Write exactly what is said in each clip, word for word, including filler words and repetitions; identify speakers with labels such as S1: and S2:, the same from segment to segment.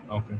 S1: Okay.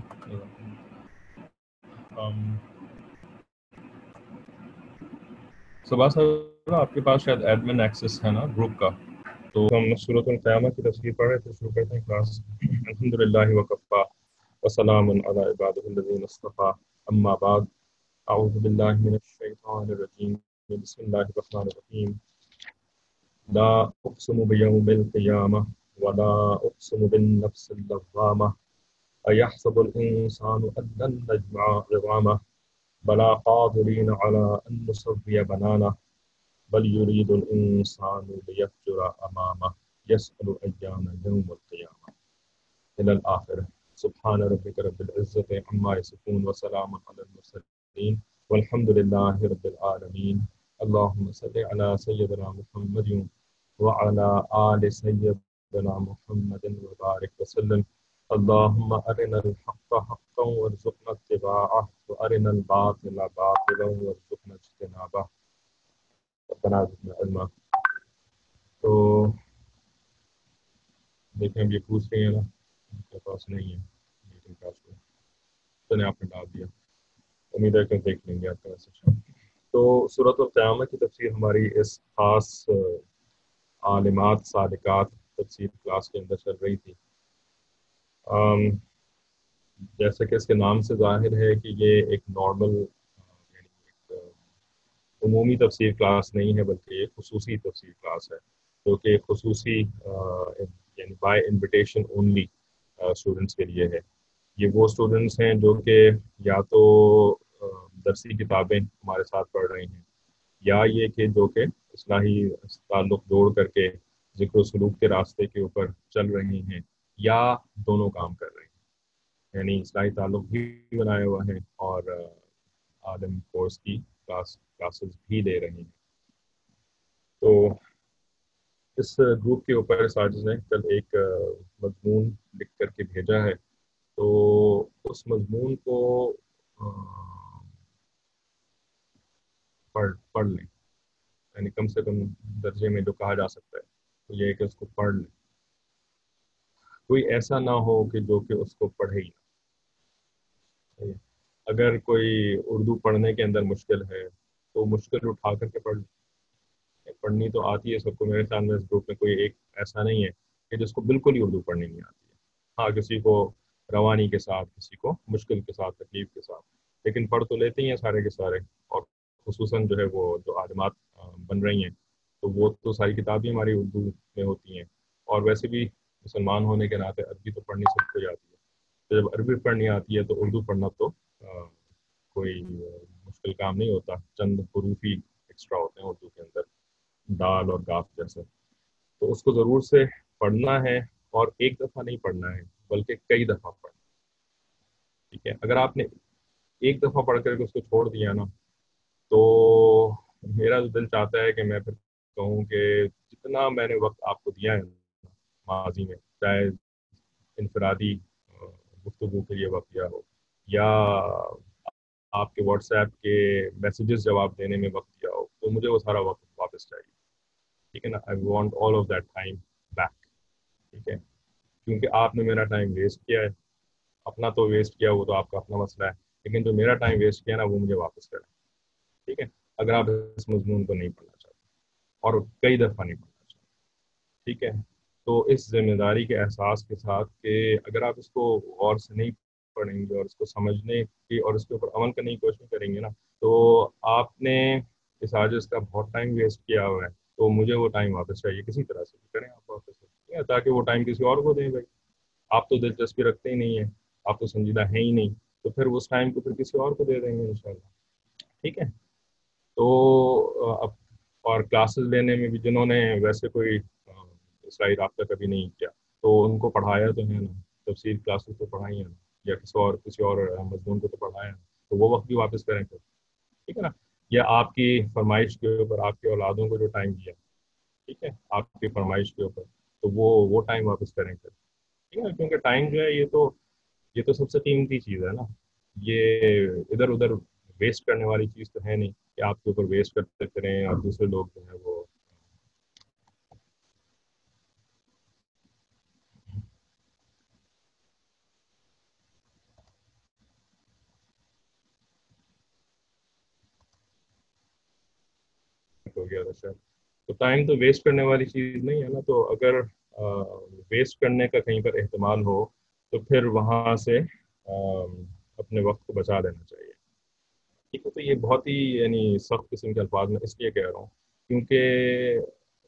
S1: صبح صاحب آپ کے پاس شاید ایڈمن ایکسس ہے نا گروپ کا، تو ہم سورۃ القیامہ کی تفسیر پڑھ رہے تھے. شروع کرتے ہیں کلاس. الحمد للہ وکفا وسلام علی عبادہ الذین اصطفیٰ اما بعد. اعوذ باللہ من الشیطان الرجیم. بسم اللہ الرحمن الرحیم. لا اقسم بیوم القیامہ ولا اقسم بالنفس اللوامہ ایحسب الانسان ان لن نجمع عظامہ بلا قادرین علی ان نسوی بنانہ بل یرید الانسان لیفجر امامہ یسأل ایان یوم القیامہ الی الآخرہ. سبحان ربک رب العزۃ عما یصفون وسلام علی المرسلین والحمد للہ رب العالمین. اللہم صل علی سیدنا محمد وعلی آل سیدنا محمد وبارک وسلم. اللہم ارنا الحق حقا وارزقنا اتباعہ وارنا الباطل باطلا وارزقنا اجتنابہ. ربنا زدنا علما. تو دیکھیں اب یہ پوچھ رہی ہیں نا ان کے پاس نہیں ہے میٹنگ پاسورڈ، تو نے آپ نے ڈال دیا. امید ہے کہ دیکھ لیں گے آپ کا میسج. تو سورۃ القیامہ کی تفسیر ہماری اس خاص عالمات صادقات تفسیر کلاس کے اندر چل رہی تھی. آم، جیسا کہ اس کے نام سے ظاہر ہے کہ یہ ایک نارمل یعنی ایک عمومی تفسیر کلاس نہیں ہے، بلکہ ایک خصوصی تفسیر کلاس ہے جو کہ خصوصی یعنی بائی انویٹیشن اونلی اسٹوڈنٹس کے لیے ہے. یہ وہ اسٹوڈنٹس ہیں جو کہ یا تو درسی کتابیں ہمارے ساتھ پڑھ رہے ہیں، یا یہ کہ جو کہ اصلاحی تعلق جوڑ کر کے ذکر و سلوک کے راستے کے اوپر چل رہے ہیں، یا دونوں کام کر رہے ہیں. یعنی اصلاحی تعلق بھی بنایا ہوا ہے اور عالم کورس کی کلاس کلاسز بھی لے رہے ہیں. تو اس گروپ کے اوپر ساجد نے کل ایک مضمون لکھ کر کے بھیجا ہے، تو اس مضمون کو پڑھ پڑھ لیں. یعنی کم سے کم درجے میں جو کہا جا سکتا ہے تو یہ ہے کہ اس کو پڑھ لیں. کوئی ایسا نہ ہو کہ جو کہ اس کو پڑھے ہی نہ. اگر کوئی اردو پڑھنے کے اندر مشکل ہے تو مشکل اٹھا کر کے پڑھ لیں. پڑھنی تو آتی ہے سب کو. میرے خیال میں اس گروپ میں کوئی ایک ایسا نہیں ہے کہ جس کو بالکل ہی اردو پڑھنی نہیں آتی ہے. ہاں کسی کو روانی کے ساتھ، کسی کو مشکل کے ساتھ، تکلیف کے ساتھ، لیکن پڑھ تو لیتے ہی ہیں سارے کے سارے. اور خصوصاً جو ہے وہ جو عالمات بن رہی ہیں تو وہ تو ساری کتابیں ہماری اردو میں ہوتی ہیں. اور ویسے بھی مسلمان ہونے کے ناطے عربی تو پڑھنی سب کو آتی ہے. تو جب عربی پڑھنی آتی ہے تو اردو پڑھنا تو کوئی مشکل کام نہیں ہوتا. چند حروف ہی ایکسٹرا ہوتے ہیں اردو کے اندر، دال اور گاف جیسے. تو اس کو ضرور سے پڑھنا ہے، اور ایک دفعہ نہیں پڑھنا ہے بلکہ کئی دفعہ پڑھنا. ٹھیک ہے. اگر آپ نے ایک دفعہ پڑھ کر کے اس کو چھوڑ دیا نا، تو میرا تو دل چاہتا ہے کہ میں پھر کہوں کہ جتنا میں نے وقت آپ کو دیا ہے ماضی میں، چاہے انفرادی گفتگو کے لیے وقت دیا ہو یا آپ کے واٹس ایپ کے میسیجز جواب دینے میں وقت دیا ہو، تو مجھے وہ سارا وقت واپس چاہیے. ٹھیک ہے نا. I want all of that time back. ٹھیک ہے. کیونکہ آپ نے میرا ٹائم ویسٹ کیا ہے. اپنا تو ویسٹ کیا وہ تو آپ کا اپنا مسئلہ ہے، لیکن جو میرا ٹائم ویسٹ کیا نا وہ مجھے واپس کریں. ٹھیک ہے. اگر آپ اس مضمون کو نہیں پڑھنا چاہتے اور کئی دفعہ نہیں پڑھنا چاہتے. ٹھیک ہے. تو اس ذمہ داری کے احساس کے ساتھ کہ اگر آپ اس کو غور سے نہیں پڑھیں گے اور اس کو سمجھنے کی اور اس کے اوپر عمل کرنے کی کوشش کریں گے نا، تو آپ نے اس عاجز کا بہت ٹائم ویسٹ کیا ہوا ہے. تو مجھے وہ ٹائم واپس چاہیے. کسی طرح سے بھی کریں آپ واپس، تاکہ وہ ٹائم کسی اور کو دیں. بھائی آپ تو دلچسپی رکھتے ہی نہیں ہیں، آپ تو سنجیدہ ہیں ہی نہیں، تو پھر اس ٹائم کو پھر کسی اور کو دے دیں گے انشاءاللہ. ٹھیک ہے. تو اب اور کلاسز لینے میں بھی جنہوں نے ویسے کوئی اصلاحی رابطہ کبھی نہیں کیا تو ان کو پڑھایا تو ہے نا، تفسیر کلاسز تو پڑھائی ہیں یا کسی اور کسی اور مضمون کو تو پڑھایا ہے، تو وہ وقت بھی واپس کریں پھر. ٹھیک ہے نا. یا آپ کی فرمائش کے اوپر آپ کے اولادوں کو جو ٹائم دیا، ٹھیک ہے، آپ کی فرمائش کے اوپر، تو وہ وہ ٹائم واپس کریں پھر. ٹھیک ہے. کیونکہ ٹائم جو ہے یہ تو یہ تو سب سے قیمتی چیز ہے نا. یہ ادھر ادھر ویسٹ کرنے والی چیز تو ہے نہیں کہ آپ کے اوپر ویسٹ کرتے کریں اور دوسرے لوگ جو ہیں وہ ہو گیا تھا شاید. تو ٹائم تو ویسٹ کرنے والی چیز نہیں ہے نا, تو اگر ویسٹ کرنے کا کہیں پر احتمال ہو تو پھر وہاں سے اپنے وقت کو بچا لینا چاہیے. ٹھیک ہے, تو یہ بہت ہی یعنی سخت قسم کے الفاظ میں اس لیے کہہ رہا ہوں کیونکہ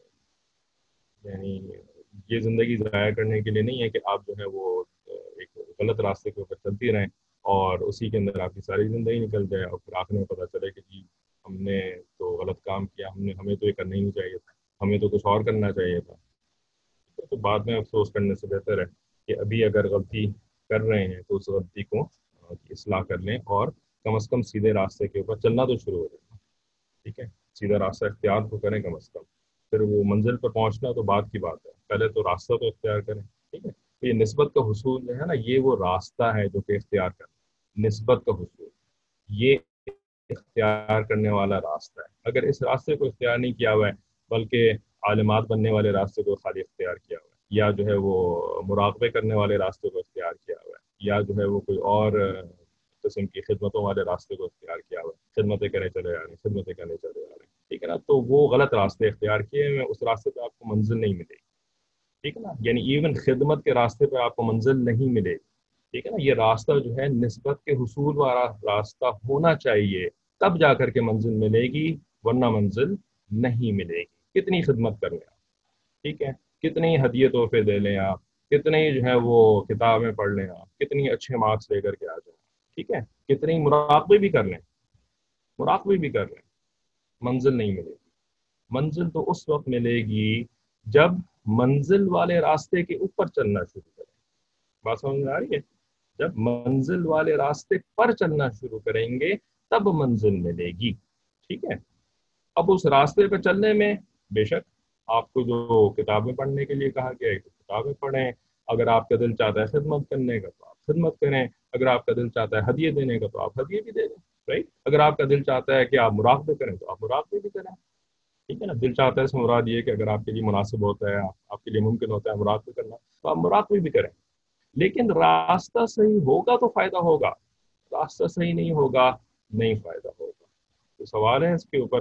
S1: یعنی یہ زندگی ضائع کرنے کے لیے نہیں ہے کہ آپ جو ہے وہ ایک غلط راستے کے اوپر چلتی رہیں اور اسی کے اندر آپ کی ساری زندگی نکل جائے اور پھر آخر میں پتہ چلے کہ جی ہم نے تو غلط کام کیا, ہم نے ہمیں تو یہ کرنا ہی نہیں چاہیے تھا, ہمیں تو کچھ اور کرنا چاہیے تھا. تو بعد میں افسوس کرنے سے بہتر ہے کہ ابھی اگر غلطی کر رہے ہیں تو اس غلطی کو اصلاح کر لیں اور کم از کم سیدھے راستے کے اوپر چلنا تو شروع ہو جائے. ٹھیک ہے, سیدھا راستہ اختیار تو کریں کم از کم, پھر وہ منزل پر پہنچنا تو بعد کی بات ہے, پہلے تو راستہ تو اختیار کریں. ٹھیک ہے, یہ نسبت کا حصول جو ہے نا, یہ وہ راستہ ہے جو کہ اختیار کرنا. نسبت کا حصول یہ اختیار کرنے والا راستہ ہے. اگر اس راستے کو اختیار نہیں کیا ہوا ہے بلکہ عالمات بننے والے راستے کو خالی اختیار کیا ہوا ہے, یا جو ہے وہ مراقبے کرنے والے راستے کو اختیار کیا ہوا ہے, یا جو ہے وہ کوئی اور قسم کی خدمتوں والے راستے کو اختیار کیا ہوا ہے, خدمتیں کرنے چلے آ رہے ہیں خدمتیں کرنے چلے آ رہے ہیں, ٹھیک ہے نا, تو وہ غلط راستے اختیار کیے ہوئے, اس راستے پہ آپ کو منزل نہیں ملے گی. ٹھیک ہے نا, یعنی ایون خدمت کے راستے پہ آپ کو منزل نہیں ملے گی. ٹھیک ہے نا, یہ راستہ جو ہے نسبت کے حصول والا راستہ ہونا چاہیے, تب جا کر کے منزل ملے گی, ورنہ منزل نہیں ملے گی. کتنی خدمت کر لیں آپ, ٹھیک ہے, کتنی ہدیے تحفے دے لیں آپ, کتنی جو ہے وہ کتابیں پڑھ لیں آپ, کتنی اچھے مارکس لے کر کے آ جائیں, ٹھیک ہے, کتنی مراقبے بھی کر لیں مراقبے بھی کر لیں منزل نہیں ملے گی. منزل تو اس وقت ملے گی جب منزل والے راستے کے اوپر چلنا شروع کریں. بات سمجھ میں آ رہی ہے؟ جب منزل والے راستے پر چلنا شروع کریں گے تب منزل ملے گی. ٹھیک ہے, اب اس راستے پہ چلنے میں بے شک آپ کو جو کتابیں پڑھنے کے لیے کہا گیا ہے تو کتابیں پڑھیں, اگر آپ کا دل چاہتا ہے خدمت کرنے کا تو آپ خدمت کریں, اگر آپ کا دل چاہتا ہے ہدیے دینے کا تو آپ ہدیے بھی دے دیں, رائٹ. اگر آپ کا دل چاہتا ہے کہ آپ مراقبے کریں تو آپ مراقبے بھی کریں. ٹھیک ہے نا, دل چاہتا ہے اس میں مراد یہ کہ اگر آپ کے لیے مناسب ہوتا ہے, آپ کے لیے ممکن ہوتا ہے مراقبے کرنا, تو آپ مراقبے بھی کریں. لیکن راستہ صحیح ہوگا تو فائدہ ہوگا, راستہ صحیح نہیں ہوگا نہیں فائدہ ہوگا. تو سوال ہے اس کے اوپر,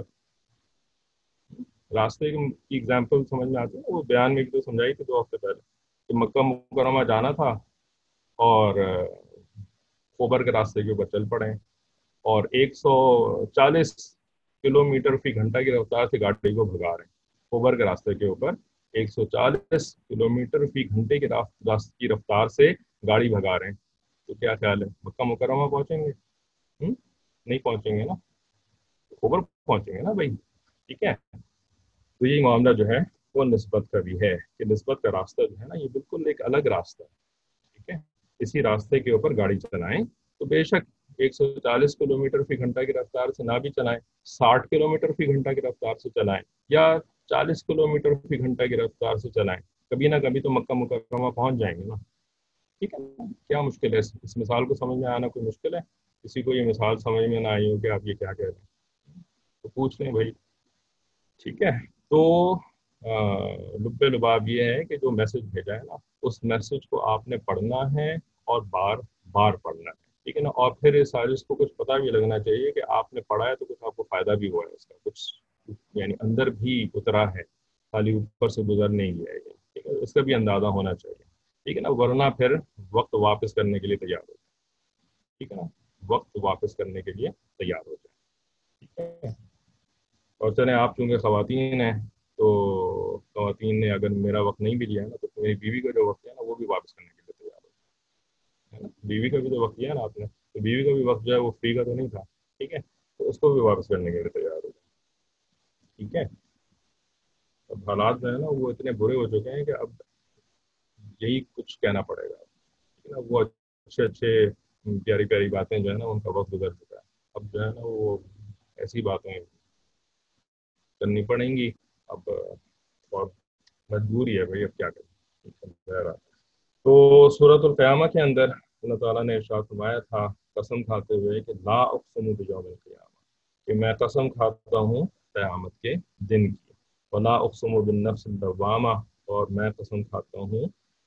S1: راستے کی ایگزامپل سمجھ میں آتی ہے, وہ بیان میں بھی تو سمجھائی تھی دو ہفتے پہلے کہ مکہ مکرمہ جانا تھا اور خیبر کے راستے کے اوپر چل پڑے اور ایک سو چالیس کلو میٹر فی گھنٹہ کی رفتار سے گاڑی کو بھگا رہے ہیں. خیبر کے راستے کے اوپر ایک سو چالیس کلو میٹر فی گھنٹے کی کی رفتار سے گاڑی بھگا رہے ہیں. تو کیا خیال ہے, مکہ مکرمہ پہنچیں گے؟ ہم؟ نہیں پہنچیں گے نا, خیبر پہنچیں گے نا بھائی. ٹھیک ہے, تو یہ معاملہ جو ہے وہ نسبت کا بھی ہے کہ نسبت کا راستہ جو ہے نا یہ بالکل ایک الگ راستہ ہے. ٹھیک ہے, اسی راستے کے اوپر گاڑی چلائیں تو بے شک ایک سو چالیس کلو میٹر فی گھنٹہ کی رفتار سے نہ بھی چلائیں, ساٹھ کلو میٹر فی گھنٹہ کی رفتار سے چلائیں یا چالیس کلو میٹر فی گھنٹہ کی رفتار سے چلائیں, کبھی نہ کبھی تو مکہ مکرمہ پہنچ جائیں گے نا. ٹھیک ہے, کیا مشکل ہے اس مثال کو سمجھ میں آنا؟ کوئی مشکل ہے کسی کو یہ مثال سمجھ میں نہ آئی ہو کہ آپ یہ کیا کہہ رہے ہیں تو پوچھ لیں بھائی. ٹھیک ہے, تو لب لباب یہ ہے کہ جو میسج بھیجا ہے نا اس میسج کو آپ نے پڑھنا ہے اور بار بار پڑھنا ہے. ٹھیک ہے نا, اور پھر اس سازش کو کچھ پتہ بھی لگنا چاہیے کہ آپ نے پڑھا ہے تو کچھ آپ کو فائدہ بھی ہوا ہے اس کا, کچھ یعنی اندر بھی اترا ہے, خالی اوپر سے گزر نہیں گیا ہے. ٹھیک ہے, اس کا بھی اندازہ ہونا چاہیے. ٹھیک ہے نا, ورنہ پھر وقت واپس کرنے کے لیے تیار ہو جائے. ٹھیک ہے نا, وقت واپس کرنے کے لیے تیار ہو جائے. ٹھیک ہے, اور چلیں آپ چونکہ خواتین ہیں تو خواتین نے اگر میرا وقت نہیں بھی لیا ہے نا تو میری بیوی کا جو وقت ہے نا وہ بھی واپس کرنے کے لیے تیار ہو جائے. بیوی کا بھی تو وقت لیا نا آپ نے, تو بیوی کا بھی وقت جو ہے وہ فری کا تو نہیں تھا. ٹھیک ہے, تو اس کو بھی واپس کرنے کے لیے تیار ہو جائے. ٹھیک ہے, اب حالات جو ہے نا وہ اتنے برے ہو چکے ہیں کہ اب یہی کچھ کہنا پڑے گا. ٹھیک ہے نا, وہ اچھے اچھے پیاری پیاری باتیں جو ہے نا ان کا وقت گزر چکا ہے. اب جو ہے نا وہ ایسی باتیں کرنی پڑیں گی. اب بہت مجبوری ہے بھائی, اب کیا کریں. تو سورۃ القیامہ کے اندر اللہ تعالیٰ نے ارشاد فرمایا تھا قسم کھاتے ہوئے کہ لا اقسم بیوم القیامہ, کہ میں قسم کھاتا ہوں قیامت کے دن کی. ولا اقسم بالنفس اللوامہ, اور میں قسم کھاتا ہوں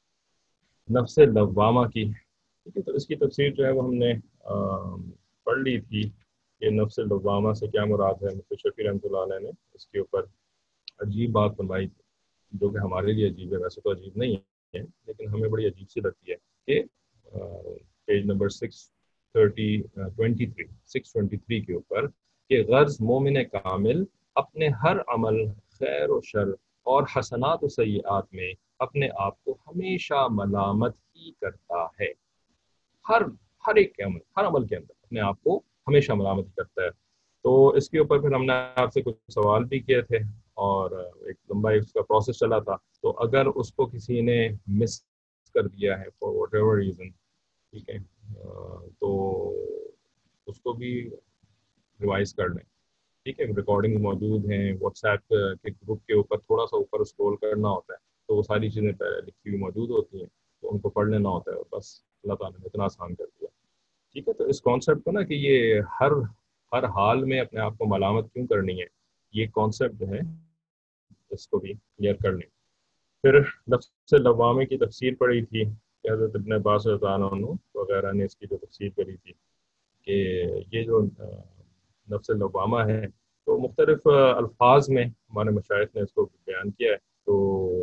S1: نفس لوامہ کی. ٹھیک ہے, تو اس کی تفسیر جو ہے وہ ہم نے پڑھ لی تھی یہ نفس لوامہ سے کیا مراد ہے؟ مفتی شفیع رحمۃ اللہ علیہ نے اس کے اوپر عجیب بات فرمائی تھی، جو کہ ہمارے لیے عجیب ہے، ویسے تو عجیب نہیں ہے لیکن ہمیں بڑی عجیب سی لگتی ہے کہ page number six thirty twenty three six twenty three کے اوپر کہ غرض مومن کامل اپنے ہر عمل خیر و شر اور حسنات و سیئات میں اپنے آپ کو ہمیشہ ملامت ہی کرتا ہے. ہر ہر ایک کے عمل ہر عمل کے اندر اپنے آپ کو ہمیشہ ملامت کرتا ہے. تو اس کے اوپر پھر ہم نے آپ سے کچھ سوال بھی کیے تھے اور ایک لمبا اس کا پروسیس چلا تھا. تو اگر اس کو کسی نے مس کر دیا ہے فار واٹ ایور ریزن، ٹھیک ہے، تو اس کو بھی ریوائز کر لیں. ٹھیک ہے، ریکارڈنگ موجود ہیں واٹس ایپ کے گروپ کے اوپر، تھوڑا سا اوپر اسکرول کرنا ہوتا ہے تو وہ ساری چیزیں لکھی ہوئی موجود ہوتی ہیں، تو ان کو پڑھ لینا ہوتا ہے. بس اللہ تعالیٰ نے اتنا آسان کر دیا. ٹھیک ہے، تو اس کانسیپٹ کو نا کہ یہ ہر ہر حال میں اپنے آپ کو ملامت کیوں کرنی ہے، یہ کانسیپٹ جو ہے اس کو بھی کلیئر کر لیں. پھر نفس لوامے کی تفسیر پڑھی تھی کہ حضرت ابن عباس رضی اللہ عنہ وغیرہ نے اس کی جو تفسیر کری تھی کہ یہ جو نفس لوامہ ہے تو مختلف الفاظ میں ہمارے مشائخ نے اس کو بیان کیا ہے. تو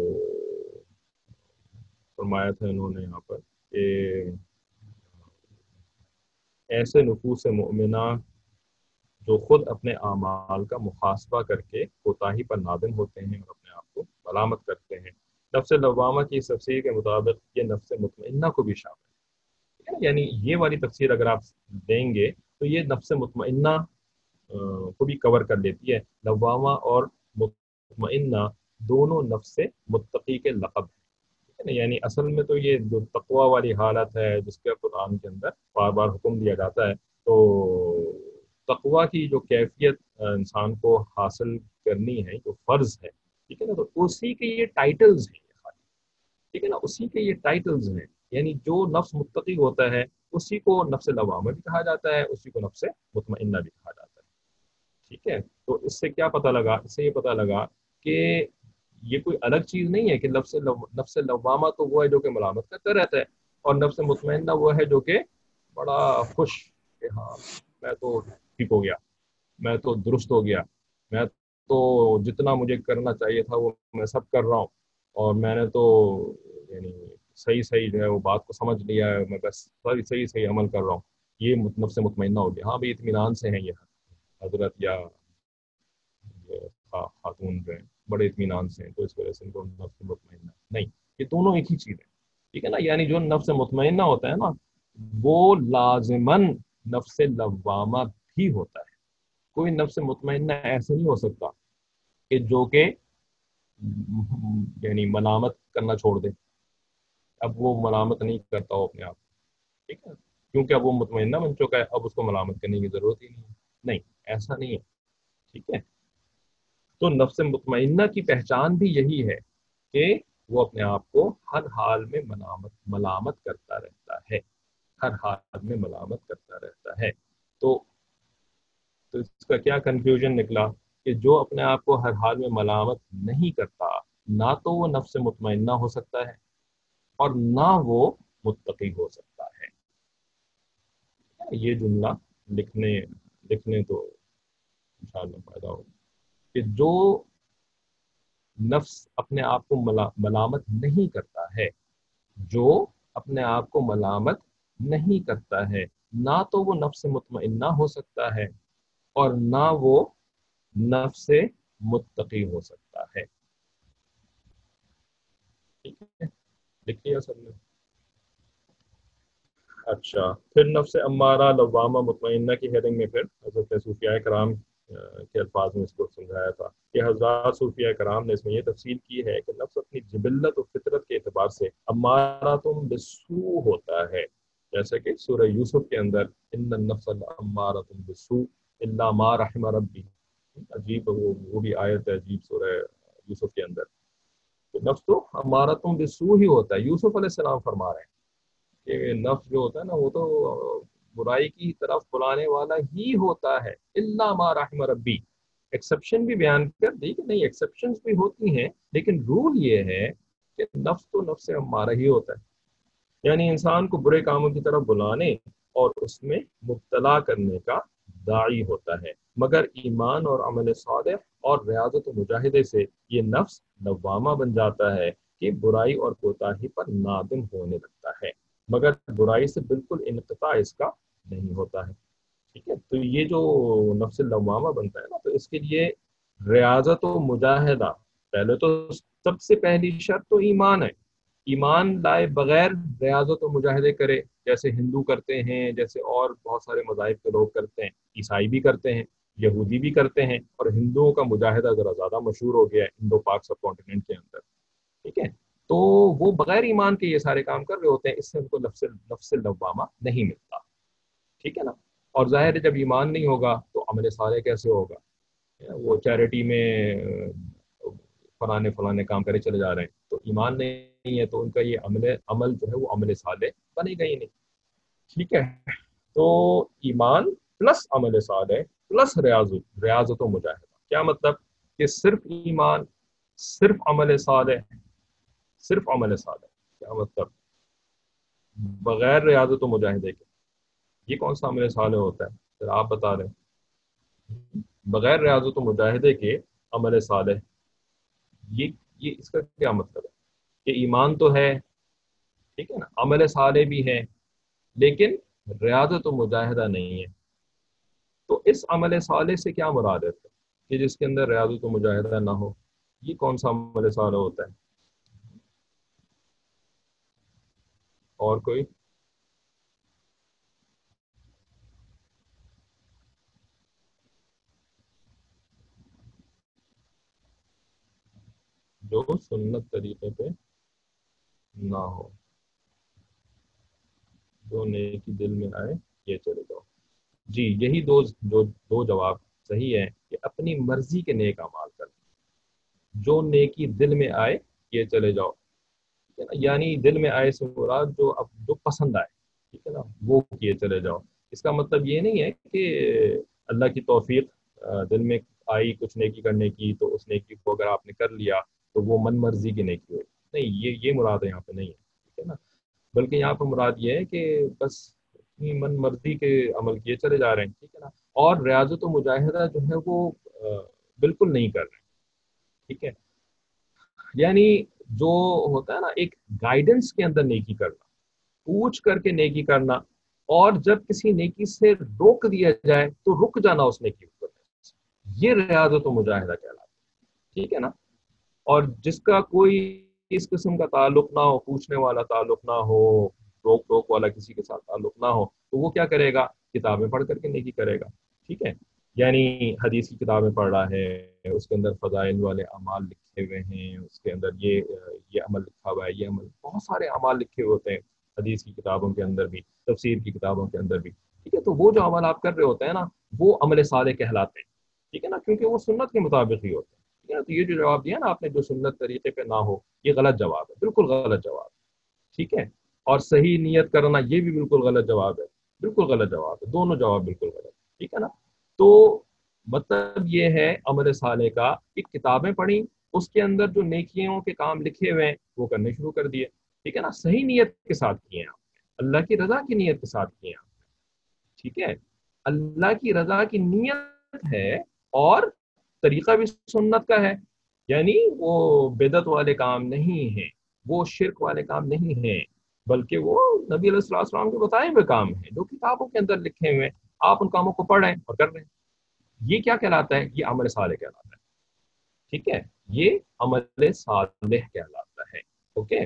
S1: فرمایا تھا انہوں نے یہاں پر کہ ایسے نفوس مومنہ جو خود اپنے اعمال کا محاسبہ کر کے کوتاہی پر نادم ہوتے ہیں اور اپنے آپ کو ملامت کرتے ہیں. نفس لوامہ کی اس تفسیر کے مطابق یہ نفس مطمئنہ کو بھی شامل ہے، یعنی یہ والی تفسیر اگر آپ دیں گے تو یہ نفس مطمئنہ کو بھی کور کر لیتی ہے. لوامہ اور مطمئنہ دونوں نفس متقی کے لقب ہیں، یعنی اصل میں تو یہ جو تقوی والی حالت ہے جس کے قرآن کے اندر بار بار حکم دیا جاتا ہے، تو تقوی کی جو کیفیت انسان کو حاصل کرنی ہے، جو فرض ہے، ٹھیک ہے نا، تو اسی کے یہ ٹائٹلز ہیں، ٹھیک ہے نا، اسی کے یہ ٹائٹلز ہیں. یعنی جو نفس متقی ہوتا ہے اسی کو نفس لوامہ بھی کہا جاتا ہے، اسی کو نفس مطمئنہ بھی کہا جاتا ہے. ٹھیک ہے، تو اس سے کیا پتہ لگا؟ اس سے یہ پتہ لگا کہ یہ کوئی الگ چیز نہیں ہے کہ نفس لو... نفس لوامہ تو وہ ہے جو کہ ملامت کرتا رہتا ہے، اور نفس مطمئنہ وہ ہے جو کہ بڑا خوش کہ ہاں میں تو ٹھیک ہو گیا، میں تو درست ہو گیا، میں تو جتنا مجھے کرنا چاہیے تھا وہ میں سب کر رہا ہوں، اور میں نے تو یعنی صحیح صحیح جو ہے وہ بات کو سمجھ لیا ہے، میں بس صحیح صحیح صحیح عمل کر رہا ہوں. یہ نفس مطمئنہ ہو گیا. ہاں بھائی اطمینان سے ہیں یہ حضرت یا خاتون جو ہیں بڑے اطمینان سے ہیں، تو اس وجہ سے ان کو نفس مطمئنہ نہیں. یہ دونوں ایک ہی چیز ہے، ٹھیک ہے نا. یعنی جو نفس مطمئنہ ہوتا ہے نا وہ لازماً نفس لوامہ بھی ہوتا ہے. کوئی نفس مطمئنہ ایسے نہیں ہو سکتا کہ جو کہ یعنی ملامت کرنا چھوڑ دے، اب وہ ملامت نہیں کرتا ہو اپنے آپ، ٹھیک ہے، کیونکہ اب وہ مطمئنہ بن چکا ہے، اب اس کو ملامت کرنے کی ضرورت ہی نہیں ہے. نہیں، ایسا نہیں ہے. ٹھیک ہے، تو نفس مطمئنہ کی پہچان بھی یہی ہے کہ وہ اپنے آپ کو ہر حال میں ملامت ملامت کرتا رہتا ہے، ہر حال میں ملامت کرتا رہتا ہے. تو تو اس کا کیا کنکلوژن نکلا کہ جو اپنے آپ کو ہر حال میں ملامت نہیں کرتا، نہ تو وہ نفس مطمئنہ ہو سکتا ہے اور نہ وہ متقی ہو سکتا ہے. یہ جملہ لکھنے لکھنے تو انشاءاللہ فائدہ ہوگا کہ جو نفس اپنے آپ کو ملامت نہیں کرتا ہے، جو اپنے آپ کو ملامت نہیں کرتا ہے، نہ تو وہ نفس مطمئنہ ہو سکتا ہے اور نہ وہ نفس متقی ہو سکتا ہے. ٹھیک ہے، لکھیے سب نے. اچھا، پھر نفس امارہ لوامہ مطمئنہ کی ہیڈنگ میں پھر حضرت صوفیاء کرام کے الفاظ میں اس کو سمجھایا تھا کہ حضرات صوفیاء کرام نے اس میں یہ تفصیل کی ہے کہ نفس اپنی جبلت و فطرت کے اعتبار سے امارہ تم بسو ہوتا ہے، جیسا کہ سورہ یوسف کے اندر ان النفس لامارہ تم بسو الا ما رحم ربی، عجیب وہ, وہ بھی آیت ہے عجیب سورہ یوسف کے اندر. تو نفس تو امارہ تم بسو ہی ہوتا ہے. یوسف علیہ السلام فرما رہے ہیں کہ نفس جو ہوتا ہے نا وہ تو برائی کی طرف بلانے والا ہی ہوتا ہے، الا ما رحم ربی. ایکسیپشن بھی بیان کر دی کہ نہیں، ایکسیپشنز بھی ہوتی ہیں لیکن رول یہ ہے کہ نفس تو نفس امارہ ہی ہوتا ہے. یعنی انسان کو برے کاموں کی طرف بلانے اور اس میں مبتلا کرنے کا दाई होता है, मगर ईमान और अमल सालेह और रियाजत व मुजाहिदे से ये नफ्स लवामा बन जाता है कि बुराई और कोताही पर नादिम होने लगता है, मगर बुराई से बिल्कुल इनक़ता इसका नहीं होता है। ठीक है, तो ये जो नफ्स लवामा बनता है ना, तो इसके लिए रियाजत व मुजाहिदा, पहले तो सबसे पहली शर्त तो ईमान है। ईमान लाए बगैर रियाजत व मुजाहिदे करे, जैसे हिंदू करते हैं, जैसे और बहुत सारे मज़ाहिब के लोग करते हैं, ईसाई भी करते हैं, यहूदी भी करते हैं, और हिंदुओं का मुजाहिदा ज़रा ज़्यादा मशहूर हो गया है इंडो पाक सब कॉन्टिनेंट के अंदर। ठीक है, तो वो बगैर ईमान के ये सारे काम कर रहे होते हैं, इससे उनको नफ्स नफ्स लवामा नहीं मिलता। ठीक है ना। और जाहिर है जब ईमान नहीं होगा तो अमल साले कैसे होगा। वो चैरिटी में अ, फलाने फलाने काम करे चले जा रहे हैं, तो ईमान नहीं है तो उनका ये अमल अमल जो है वो अमल साले बनेगा ही नहीं। ठीक है, तो ईमान प्लस अमल साले प्लस रियाजत रियाजत व मुजाहिदा, क्या मतलब कि सिर्फ ईमान, सिर्फ अमल साले, सिर्फ अमल साले, क्या मतलब बगैर रियाजत व मुजाहिदे के, ये कौन सा अमल साले होता है, फिर आप बता रहे हैं बगैर रियाजत व मुजाहिदे के अमल साले, ये ये इसका क्या मतलब है कि ईमान तो है, ठीक है ना, अमल साले भी है, लेकिन रियाजत व मुजाहिदा नहीं है। तो इस अमल साले से क्या मुराद है कि जिसके अंदर रियाजत व मुजाहिदा ना हो, ये कौन सा अमल साले होता है। और कोई जो सुन्नत तरीके पे ना हो, जो नेकी दिल में आए ये चले जाओ। जी, यही दो जो दो जवाब सही है कि अपनी मर्जी के नेक अमाल कर, जो नेकी दिल में आए ये चले जाओ। ठीक है ना, यानी दिल में आए से मुराद जो अब जो पसंद आए, ठीक है ना, वो किए चले जाओ। इसका मतलब ये नहीं है कि अल्लाह की तौफीक अ, दिल में आई कुछ नेकी करने की, तो उस नेकी को अगर आपने कर लिया तो वो मन मर्जी की नेकी हो, नहीं, ये ये मुराद यहाँ पे नहीं है। ठीक है ना, बल्कि यहाँ पर मुराद ये है कि बस अपनी मन मर्जी के अमल किए चले जा रहे हैं। ठीक है ना, और रियाजत व मुजाहिदा जो है वो अ, बिल्कुल नहीं कर रहे हैं। ठीक है, यानी जो होता है ना एक गाइडेंस के अंदर नेकी करना, पूछ करके नेकी करना, और जब किसी नेकी से रोक दिया जाए तो रुक जाना उस नेकी को करने से, ये रियाजत व मुजाहिदा कहलाता है। ठीक है ना, और जिसका कोई इस किस्म का ताल्लुक ना हो, पूछने वाला ताल्लुक ना हो, रोक टोक वाला किसी के साथ ताल्लुक ना हो, तो वो क्या करेगा, किताबें पढ़ करके नेकी करेगा। ठीक है, यानी हदीस की किताबें पढ़ रहा है, उसके अंदर फजाइल वाले अमाल लिखे हुए हैं, उसके अंदर ये ये अमल लिखा हुआ है, ये अमल, बहुत सारे अमाल लिखे हुए होते हैं हदीस की किताबों के अंदर भी, तफसीर की किताबों के अंदर भी। ठीक है, तो वो जो अमल आप कर रहे होते हैं ना, वो अमल साले कहलाते हैं। ठीक है ना, क्योंकि वो सुन्नत के मुताबिक ही होते हैं। ठीक है ना, तो ये जो जवाब दिया ना आपने, जो सुन्नत तरीके पे ना हो, ये गलत जवाब है, बिल्कुल गलत जवाब है। ठीक है, और सही नियत करना ये भी बिल्कुल गलत जवाब है, बिल्कुल गलत जवाब है, दोनों जवाब बिल्कुल गलत। ठीक है ना, तो मतलब ये है अमल साले का कि किताबें पढ़ी, उसके अंदर जो नेकियों के काम लिखे हुए हैं वो करने शुरू कर दिए। ठीक है ना, सही नियत के साथ किए हैं आपने, अल्लाह की रजा की नियत के साथ किए हैं। ठीक है, अल्लाह की रजा की नियत है, और तरीका भी सुन्नत का है, यानी वो बेदत वाले काम नहीं है, वो शिरक वाले काम नहीं है, बल्कि वो नबी अलैहि सलाम के बताए हुए काम है जो किताबों के अंदर लिखे हुए हैं। आप उन कामों को पढ़ रहे हैं और कर रहे हैं, ये क्या कहलाता है, ये अमल साले कहलाता है। ठीक है, ये अमल सालेह कहलाता है। ओके,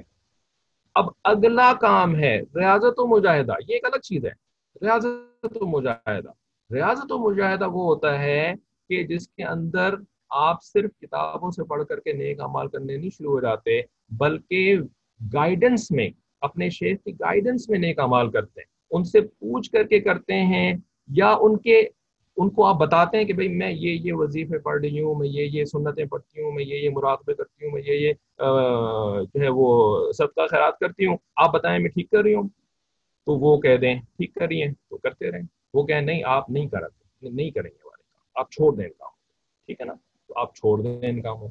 S1: अब अगला काम है रियाजत व मुजाहिदा, ये एक अलग चीज है। रियाजत व मुजाहिदा, रियाजत व मुजाहिदा वो होता है कि जिसके अंदर आप सिर्फ किताबों से पढ़ करके नेक अमाल करने नहीं शुरू हो जाते, बल्कि गाइडेंस में, अपने शेख की गाइडेंस में नेक अमाल करते हैं, उनसे पूछ करके करते हैं, या उनके उनको आप बताते हैं कि भाई मैं ये ये वजीफे पढ़ रही हूँ, मैं ये ये सुन्नतें पढ़ती हूँ, मैं ये ये मुराकबे करती हूँ, मैं ये ये अ, जो है वो सबका खैरात करती हूँ, आप बताएं मैं ठीक कर रही हूँ, तो वो कह दें ठीक कर रही हैं तो करते रहें। वो कहें नहीं आप नहीं कर नहीं करेंगे वाले काम, आप छोड़ दें इनका। ठीक है ना, तो आप छोड़ दें इन कामों।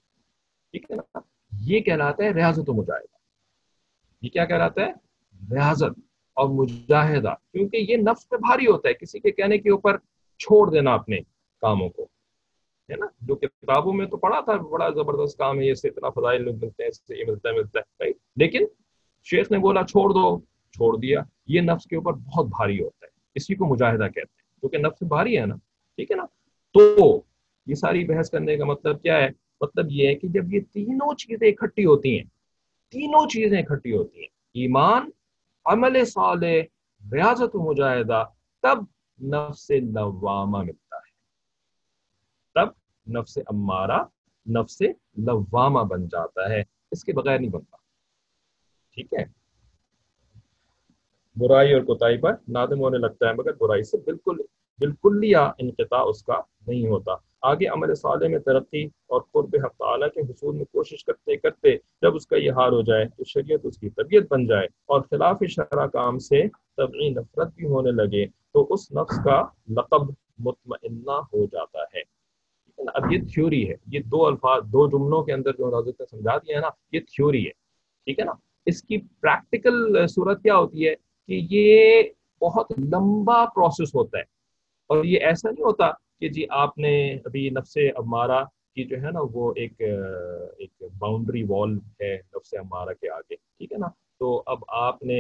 S1: ठीक है ना, ये कहलाता है रियाजत व मुजाहिदा। ये क्या कहलाता है, रियाजत और मुजाहिदा, क्योंकि ये नफ्स पे भारी होता है किसी के कहने के ऊपर। छोड़ देना अपने कामों को, है ना। जो किताबों में तो पढ़ा था बड़ा जबरदस्त काम है, इससे इतना फजाइल मिलते हैं, इससे ये मिलता है मिलता है राइट, लेकिन शेख ने बोला छोड़ दो, छोड़ दिया। ये नफ्स के ऊपर बहुत भारी होता है, इसी को मुजाहिदा कहते हैं, क्योंकि नफ्स भारी है ना, ठीक है ना। तो ये सारी बहस करने का मतलब क्या है, मतलब ये है कि जब ये तीनों चीजें इकट्ठी होती हैं, तीनों चीजें इकट्ठी होती हैं, ईमान, अमल साले, रियाजत मुजाहिदा, तब नफ्स लवामा मिलता है, तब नफ्स अम्मारा नफ्स लवामा बन जाता है, इसके बगैर नहीं बनता, ठीक है। बुराई और कोताही पर नादिम होने लगता है, मगर बुराई से बिल्कुल बिल्कुल या इनक़िता उसका नहीं होता। आगे अमल साले में तरक्की और क़ुर्ब हक़ तआला के हुसूल में कोशिश करते करते जब उसका ये हाल हो जाए कि शरीयत उसकी तबीयत बन जाए और खिलाफ शरअ काम से तबई नफरत भी होने लगे, तो उस नफ्स का लक़ब मुतमइन्ना हो जाता है। अब ये थ्योरी है, ये दो अल्फाज दो जुमलों के अंदर जो हज़रत ने समझा दिया है ना, ये थ्योरी है, ठीक है ना। इसकी प्रैक्टिकल सूरत क्या होती है कि ये बहुत लंबा प्रोसेस होता है, और ये ऐसा नहीं होता कि जी आपने अभी नफ्से अम्मारा की जो है ना वो एक एक बाउंड्री वॉल है नफ्से अम्मारा के आगे, ठीक है ना। तो अब आपने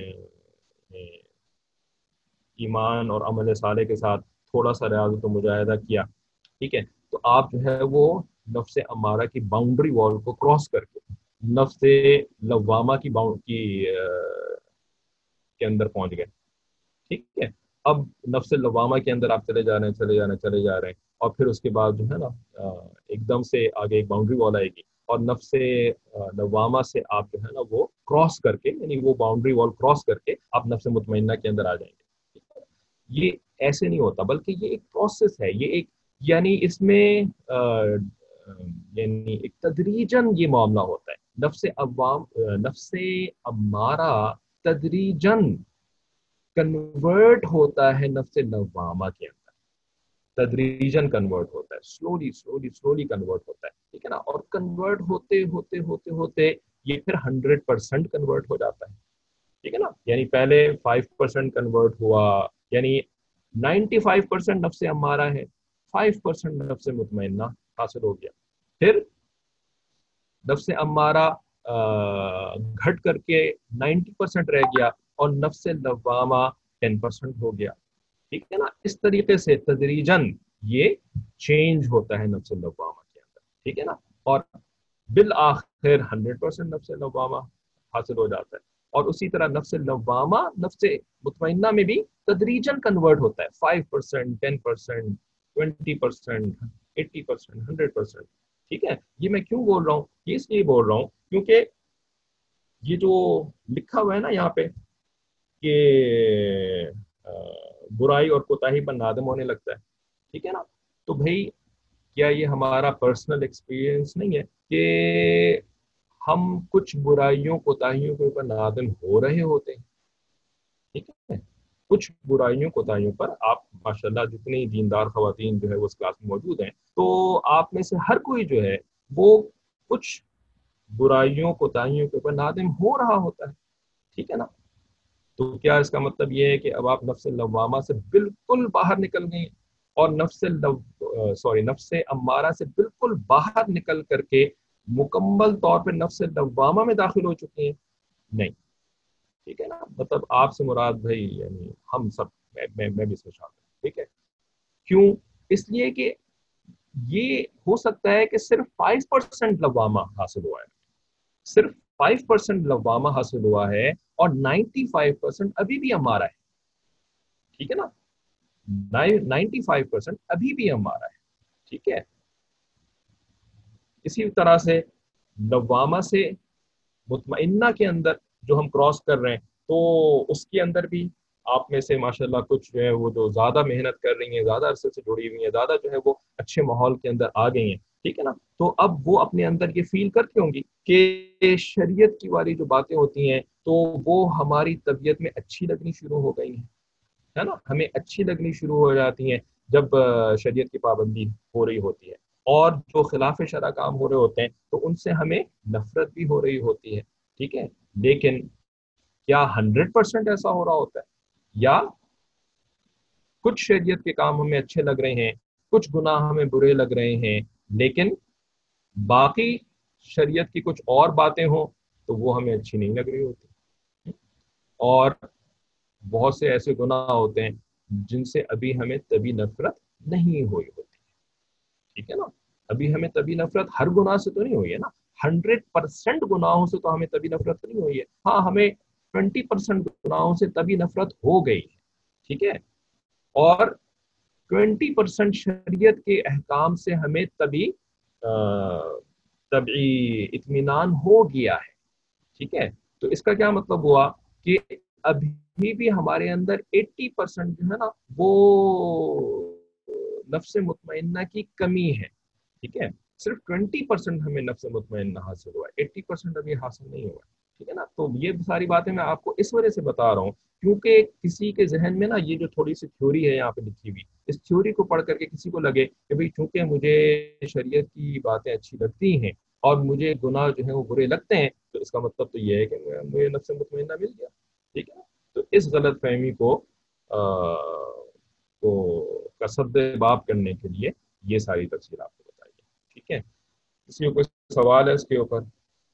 S1: ईमान और अमल साले के साथ थोड़ा सा रियाज़त व मुजाहिदा किया, ठीक है, तो आप जो है वो नफ्से अम्मारा की बाउंड्री वॉल को क्रॉस करके नफ्से लवामा की बाउंड की अ, के अंदर पहुंच गए, ठीक है। अब नफ्स लवामा के अंदर आप चले जा रहे हैं, चले जा रहे हैं, चले जा रहे हैं, और फिर उसके बाद जो है ना अ, एकदम से आगे एक बाउंड्री वॉल आएगी, और नफ्स लवामा से आप जो है ना वो क्रॉस करके, यानी वो बाउंड्री वॉल क्रॉस करके आप नफ्स मुतमइन्ना के अंदर आ जाएंगे। ये ऐसे नहीं होता, बल्कि ये एक प्रोसेस है, ये एक, यानी इसमें अ, अ, यानी एक तदरीजन ये मामला होता है। नफ्स अव्वाम नफ्स अम्मारा तदरीजन कन्वर्ट होता है नफ्स लवामा के अंदर, तदरीजन कन्वर्ट होता है, स्लोली स्लोली स्लोली कन्वर्ट होता है, ठीक है ना। और कन्वर्ट होते होते होते होते ये फिर हंड्रेड परसेंट कन्वर्ट हो जाता है, ठीक है ना। यानी पहले फाइव परसेंट कन्वर्ट हुआ, यानी नाइन्टी फाइव परसेंट नफ्स अम्मारा है, फाइव परसेंट नफ्स मुतमइन्ना हासिल हो गया। फिर नफ्स अम्मारा अ, घट करके नाइन्टी परसेंट रह गया, और नफ्स लवामा टेन परसेंट हो गया, ठीक है ना। इस तरीके से तदरीजन ये चेंज होता है नफ्स लवामा के अंदर, ठीक है ना। और बिल आखिर हंड्रेड परसेंट नफ्स लवामा हासिल हो जाता है। और उसी तरह नफ्स लवामा नफ्स मुतमइन्ना में भी तदरीजन कन्वर्ट होता है, five percent, ten percent, twenty percent, eighty percent, hundred percent, ठीक है। ये मैं क्यों बोल रहा हूँ, ये इसलिए बोल रहा हूँ क्योंकि ये जो लिखा हुआ है ना यहाँ पे कि अ, बुराई और कोताही पर नादम होने लगता है, ठीक है ना। तो भाई क्या ये हमारा पर्सनल एक्सपीरियंस नहीं है कि हम कुछ बुराइयों कोताहियों के ऊपर नादम हो रहे होते हैं, ठीक है। कुछ बुराइयों कोताहियों पर आप माशाल्लाह जितनी दीनदार खवातीन जो है वो उस क्लास में मौजूद हैं, तो आप में से हर कोई जो है वो कुछ बुराइयों कोताहियों के ऊपर नादिम हो रहा होता है, ठीक है ना। तो क्या इसका मतलब ये है कि अब आप नफ्स लवामा से बिल्कुल बाहर निकल गई, और नफ्स लव सॉरी नफ्स अम्मारा से बिल्कुल बाहर निकल करके मुकम्मल तौर पे नफ्स लवामा में दाखिल हो चुकी हैं? नहीं, ठीक है ना। मतलब आपसे मुराद भाई यानी हम सब, मैं मैं, मैं भी इसमें शामिल हूं, ठीक है। क्यों? इसलिए कि ये हो सकता है कि सिर्फ फाइव परसेंट लवामा हासिल हुआ है, सिर्फ फाइव परसेंट लवामा हासिल हुआ है, और नाइन्टी फाइव परसेंट अभी भी हमारा है, ठीक है ना। नाइन्टी फाइव परसेंट अभी भी हमारा है, ठीक है। इसी तरह से लवामा से मुतमइन्ना के अंदर जो हम क्रॉस कर रहे हैं, तो उसके अंदर भी आप में से माशाल्लाह कुछ जो है वो जो ज्यादा मेहनत कर रही हैं, ज्यादा अरसे से जुड़ी हुई हैं, ज्यादा जो है वो अच्छे माहौल के अंदर आ गई हैं, ठीक है ना। तो अब वो अपने अंदर ये फील करती होंगी कि शरीयत की वाली जो बातें होती हैं तो वो हमारी तबीयत में अच्छी लगनी शुरू हो गई हैं, है ना। हमें अच्छी लगनी शुरू हो जाती हैं जब अ, शरीयत की पाबंदी हो रही होती है, और जो खिलाफ शरअ काम हो रहे होते हैं तो उनसे हमें नफरत भी हो रही होती है, ठीक है। लेकिन क्या हंड्रेड परसेंट ऐसा हो रहा होता है, या کچھ شریعت کے کام ہمیں اچھے لگ رہے ہیں، کچھ گناہ ہمیں برے لگ رہے ہیں، لیکن باقی شریعت کی کچھ اور باتیں ہوں تو وہ ہمیں اچھی نہیں لگ رہی ہوتی، اور بہت سے ایسے گناہ ہوتے ہیں جن سے ابھی ہمیں طبی نفرت نہیں ہوئی ہوتی، ٹھیک ہے نا؟ ابھی ہمیں طبی نفرت ہر گناہ سے تو نہیں ہوئی ہے نا، ہنڈریڈ پرسینٹ گناہوں سے تو ہمیں طبی نفرت نہیں ہوئی ہے، ہاں ہمیں ٹوینٹی پرسینٹ گناہوں سے طبی نفرت ہو گئی ہے، ٹھیک ہے، اور ٹوینٹی پرسینٹ شریعت کے احکام سے ہمیں طبی طبعی اطمینان ہو گیا ہے، ٹھیک ہے۔ تو اس کا کیا مطلب ہوا کہ ابھی بھی ہمارے اندر ایٹی پرسینٹ جو ہے نا وہ نفس مطمئنہ کی کمی ہے، ٹھیک ہے، صرف ٹوینٹی پرسینٹ ہمیں نفس مطمئنہ حاصل ہوا ہے، ایٹی پرسینٹ ابھی حاصل نہیں ہوا ہے، ٹھیک ہے نا۔ تو یہ ساری باتیں میں آپ کو اس وجہ سے بتا رہا ہوں کیونکہ کسی کے ذہن میں نا یہ جو تھوڑی سی تھیوری ہے یہاں پہ لکھی ہوئی، اس تھیوری کو پڑھ کر کے کسی کو لگے کہ بھئی چونکہ مجھے شریعت کی باتیں اچھی لگتی ہیں اور مجھے گناہ جو ہیں وہ برے لگتے ہیں، تو اس کا مطلب تو یہ ہے کہ مجھے نفس مطمئنہ مل گیا، ٹھیک ہے۔ تو اس غلط فہمی کو کو کا سد باب کرنے کے لیے یہ ساری تفصیل آپ کو بتائی ہے، ٹھیک ہے۔ کسی کو کوئی سوال ہے اس کے اوپر؟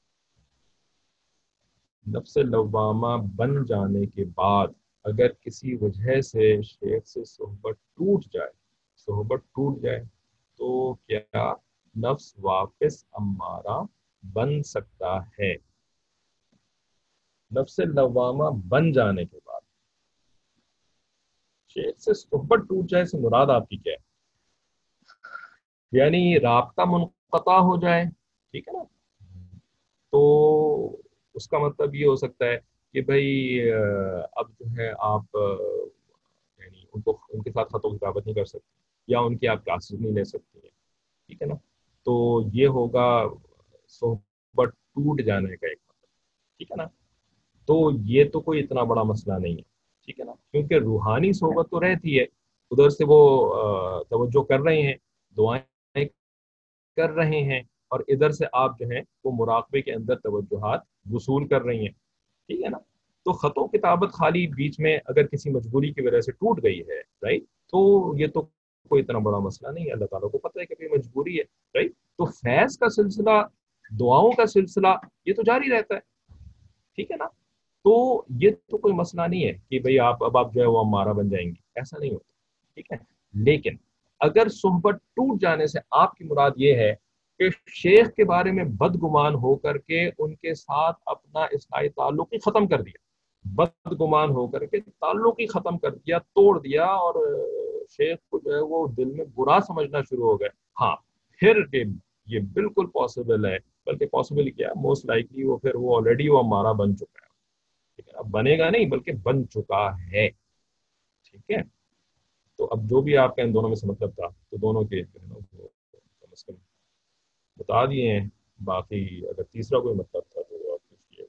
S1: نفس لوامہ بن جانے کے بعد اگر کسی وجہ سے شیخ سے صحبت ٹوٹ جائے صحبت ٹوٹ جائے تو کیا نفس واپس امارہ بن سکتا ہے؟ نفس لوامہ بن جانے کے بعد شیخ سے صحبت ٹوٹ جائے سے مراد آپ کی کیا ہے؟ یعنی رابطہ منقطع ہو جائے، ٹھیک ہے نا، تو اس کا مطلب یہ ہو سکتا ہے کہ بھائی اب جو ہے آپ یعنی ان کو ان کے ساتھ خط و کتابت نہیں کر سکتے، یا ان کی آپ کلاسز نہیں لے سکتے ہیں، ٹھیک ہے نا، تو یہ ہوگا صحبت ٹوٹ جانے کا ایک مطلب، ٹھیک ہے نا۔ تو یہ تو کوئی اتنا بڑا مسئلہ نہیں ہے، ٹھیک ہے نا، کیونکہ روحانی صحبت تو رہتی ہے، ادھر سے وہ توجہ کر رہے ہیں، دعائیں کر رہے ہیں، اور ادھر سے آپ جو ہیں وہ مراقبے کے اندر توجہات وصول کر رہی ہیں، ٹھیک ہے نا۔ تو خط و کتابت خالی بیچ میں اگر کسی مجبوری کی وجہ سے ٹوٹ گئی ہے، رائٹ، تو یہ تو کوئی اتنا بڑا مسئلہ نہیں ہے، اللہ تعالیٰ کو پتہ ہے کہ یہ مجبوری ہے، رائٹ۔ تو فیض کا سلسلہ، دعاؤں کا سلسلہ یہ تو جاری رہتا ہے، ٹھیک ہے نا۔ تو یہ تو کوئی مسئلہ نہیں ہے کہ بھئی آپ اب آپ جو ہے وہ ہمارا بن جائیں گے، ایسا نہیں ہوتا، ٹھیک ہے۔ لیکن اگر صحبت ٹوٹ جانے سے آپ کی مراد یہ ہے کہ شیخ کے بارے میں بدگمان ہو کر کے ان کے ساتھ اپنا اصلاحی تعلق ہی ختم کر دیا، بدگمان ہو کر کے تعلق ہی ختم کر دیا، توڑ دیا، اور شیخ کو جو ہے وہ دل میں برا سمجھنا شروع ہو گئے، ہاں پھر یہ بالکل پاسبل ہے، بلکہ پاسبل کیا موسٹ لائکلی وہ پھر وہ آلریڈی وہ ہمارا بن چکا ہے، ٹھیک ہے، اب بنے گا نہیں بلکہ بن چکا ہے، ٹھیک ہے۔ تو اب جو بھی آپ کا ان دونوں میں سے مطلب تھا تو دونوں کے جو ہے نا وہ کم از کم بتا دیے ہیں، باقی اگر تیسرا کوئی مطلب تھا تو وہ آپ پوچھیے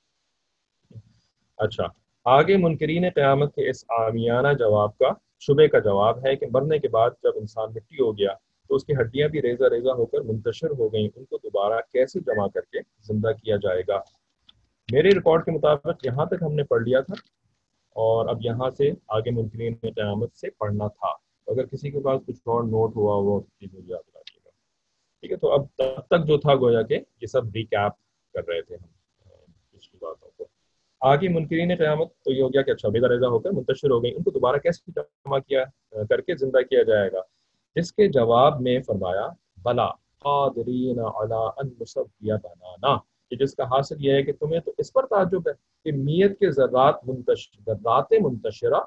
S1: گا۔ اچھا، آگے منکرین قیامت کے اس عامیانہ جواب کا شبے کا جواب ہے کہ مرنے کے بعد جب انسان مٹی ہو گیا تو اس کی ہڈیاں بھی ریزہ ریزہ ہو کر منتشر ہو گئیں، ان کو دوبارہ کیسے جمع کر کے زندہ کیا جائے گا؟ میرے ریکارڈ کے مطابق یہاں تک ہم نے پڑھ لیا تھا، اور اب یہاں سے آگے منکرین قیامت سے پڑھنا تھا، اگر کسی کے پاس کچھ اور نوٹ ہوا وہ مجھے یاد دلا دیے گا، ٹھیک ہے۔ تو اب تب تک جو تھا گویا کہ یہ سب ریکیپ کر رہے تھے ہم پچھلی باتوں کو۔ آگے منکرین قیامت تو یہ ہو گیا کہ اچھا بے درجہ ہو کر منتشر ہو گئی، ان کو دوبارہ کیسے جمع کیا کر کے زندہ کیا جائے گا؟ اس کے جواب میں فرمایا بلا قادرین علی ان نسوی بنانا، کہ جس کا حاصل یہ ہے کہ تمہیں تو اس پر تعجب ہے کہ میت کے ذرات منتشر ذرات منتشرہ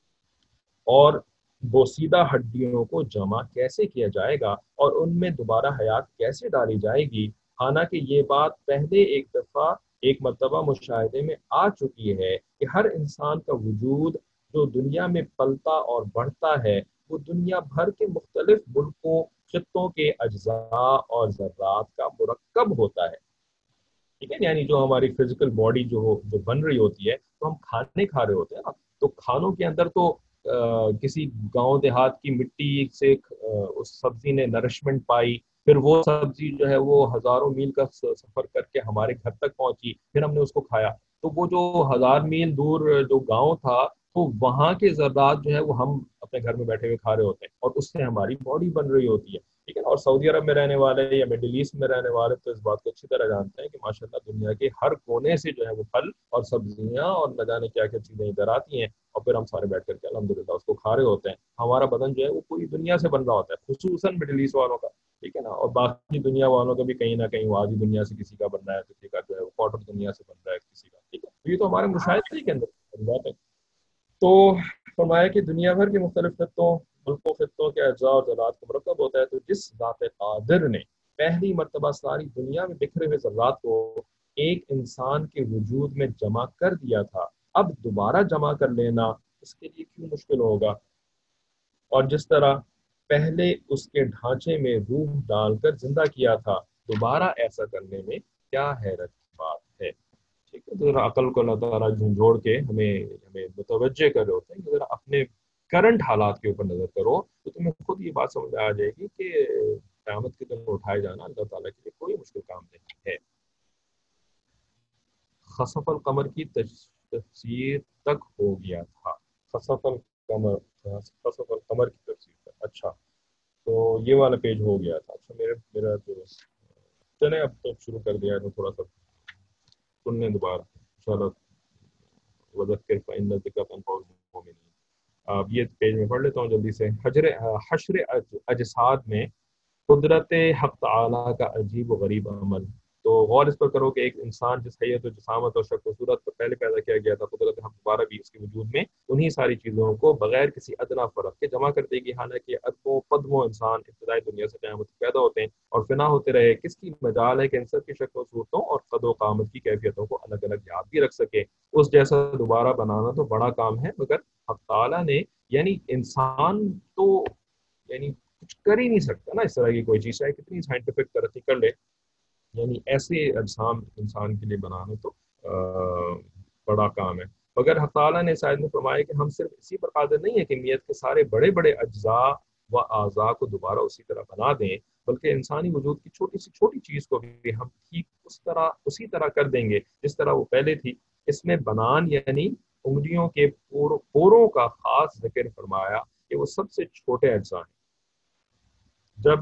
S1: اور بوسیدہ ہڈیوں کو جمع کیسے کیا جائے گا اور ان میں دوبارہ حیات کیسے ڈالی جائے گی، حالانکہ یہ بات پہلے ایک دفعہ ایک مرتبہ مشاہدے میں آ چکی ہے کہ ہر انسان کا وجود جو دنیا میں پلتا اور بڑھتا ہے وہ دنیا بھر کے مختلف ملکوں خطوں کے اجزاء اور ذرات کا مرکب ہوتا ہے، ٹھیک ہے، یعنی جو ہماری فزیکل باڈی جو ہو جو بن رہی ہوتی ہے تو ہم کھانے کھا رہے ہوتے ہیں نا، تو کھانوں کے اندر تو آ, کسی گاؤں دیہات کی مٹی سے آ, اس سبزی نے نرشمنٹ پائی، پھر وہ سبزی جو ہے وہ ہزاروں میل کا سفر کر کے ہمارے گھر تک پہنچی، پھر ہم نے اس کو کھایا، تو وہ جو ہزار میل دور جو گاؤں تھا تو وہاں کے ذرات جو ہے وہ ہم اپنے گھر میں بیٹھے ہوئے کھا رہے ہوتے ہیں اور اس سے ہماری باڈی بن رہی ہوتی ہے، ٹھیک ہے نا. اور سعودی عرب میں رہنے والے یا مڈل ایسٹ میں رہنے والے تو اس بات کو اچھی طرح جانتے ہیں کہ ماشاء اللہ دنیا کے ہر کونے سے جو ہے وہ پھل اور سبزیاں اور نہ جانے کیا کیا چیزیں ادھر آتی ہیں، اور پھر ہم سارے بیٹھ کر کے الحمدللہ اس کو کھا رہے ہوتے ہیں. ہمارا بدن جو ہے وہ پوری دنیا سے بن رہا ہوتا ہے، خصوصاً مڈل ایسٹ والوں کا، ٹھیک ہے نا. اور باقی دنیا والوں کا بھی کہیں نہ کہیں وہ آدھی دنیا سے کسی کا بن رہا ہے، کسی کا جو ہے وہ کوارٹر دنیا سے بن رہا ہے کسی کا، ٹھیک ہے. یہ تو ہمارے مشاہدے کے اندر بات ہے. تو فرمایا کہ دنیا بھر کے مختلف خطوں، ملکوں، خطوں کے اجزاء اور ذرات کو مرکب ہوتا ہے. تو جس ذات قادر نے پہلی مرتبہ ساری دنیا میں بکھرے ہوئے ذرات کو ایک انسان کے وجود میں جمع کر دیا تھا، اب دوبارہ جمع کر لینا اس کے لیے کیوں مشکل ہوگا؟ اور جس طرح پہلے اس کے ڈھانچے میں روح ڈال کر زندہ کیا تھا، دوبارہ ایسا کرنے میں کیا حیرت کی بات ہے؟ ٹھیک ہے. تو ذرا عقل کو اللہ تعالیٰ جھنجھوڑ کے ہمیں ہمیں متوجہ کر رہے ہوتے ہیں کہ ذرا اپنے کرنٹ حالات کے اوپر نظر کرو تو تمہیں خود یہ بات سمجھ میں آ جائے گی کہ قیامت کے دن اٹھائے جانا اللہ تعالیٰ کے لیے کوئی مشکل کام نہیں ہے. خسف القمر کی تفسیر تک ہو گیا تھا. خسف القمر خسف القمر کی تفسیر تک، اچھا تو یہ والا پیج ہو گیا تھا. اچھا میرے میرا جو چلیں اب تو شروع کر دیا ہے تو تھوڑا سا سن لیں دوبارہ انشاءاللہ. وذکر فإن الذکر تنفع المؤمنین. اب یہ پیج میں پڑھ لیتا ہوں جلدی سے. حجر حشر اجساد میں قدرت حق تعالیٰ کا عجیب و غریب عمل. تو غور اس پر کرو کہ ایک انسان جس حیت و جسامت اور شکل و صورت پر پہلے پیدا کیا گیا تھا، قدرت حق دوبارہ بھی اس کے وجود میں انہی ساری چیزوں کو بغیر کسی ادنا فرق کے جمع کر دے گی. حالانکہ اربوں قدموں انسان ابتدائی دنیا سے قیامت پیدا ہوتے ہیں اور فنا ہوتے رہے، کس کی مجال ہے کہ ان سب کی شکل و صورتوں اور قد و قامت کی کیفیتوں کو الگ الگ یاد بھی رکھ سکے. اس جیسا دوبارہ بنانا تو بڑا کام ہے، مگر حق تعالیٰ نے یعنی انسان تو یعنی کچھ کر ہی نہیں سکتا نا اس طرح کی کوئی چیز، چاہے کتنی سائنٹیفک ترقی کر لے، یعنی ایسے اجسام انسان کے لیے بنانا تو بڑا کام ہے. مگر حق تعالیٰ نے شاید میں فرمایا کہ ہم صرف اسی پر قادر نہیں ہے کہ نیت کے سارے بڑے بڑے اجزاء و اعضاء کو دوبارہ اسی طرح بنا دیں، بلکہ انسانی وجود کی چھوٹی سی چھوٹی چیز کو بھی ہم ٹھیک اس طرح اسی طرح کر دیں گے جس طرح وہ پہلے تھی. اس میں بنان یعنی انگلیوں کے پوروں کا خاص ذکر فرمایا کہ وہ سب سے چھوٹے اجزاء ہیں. جب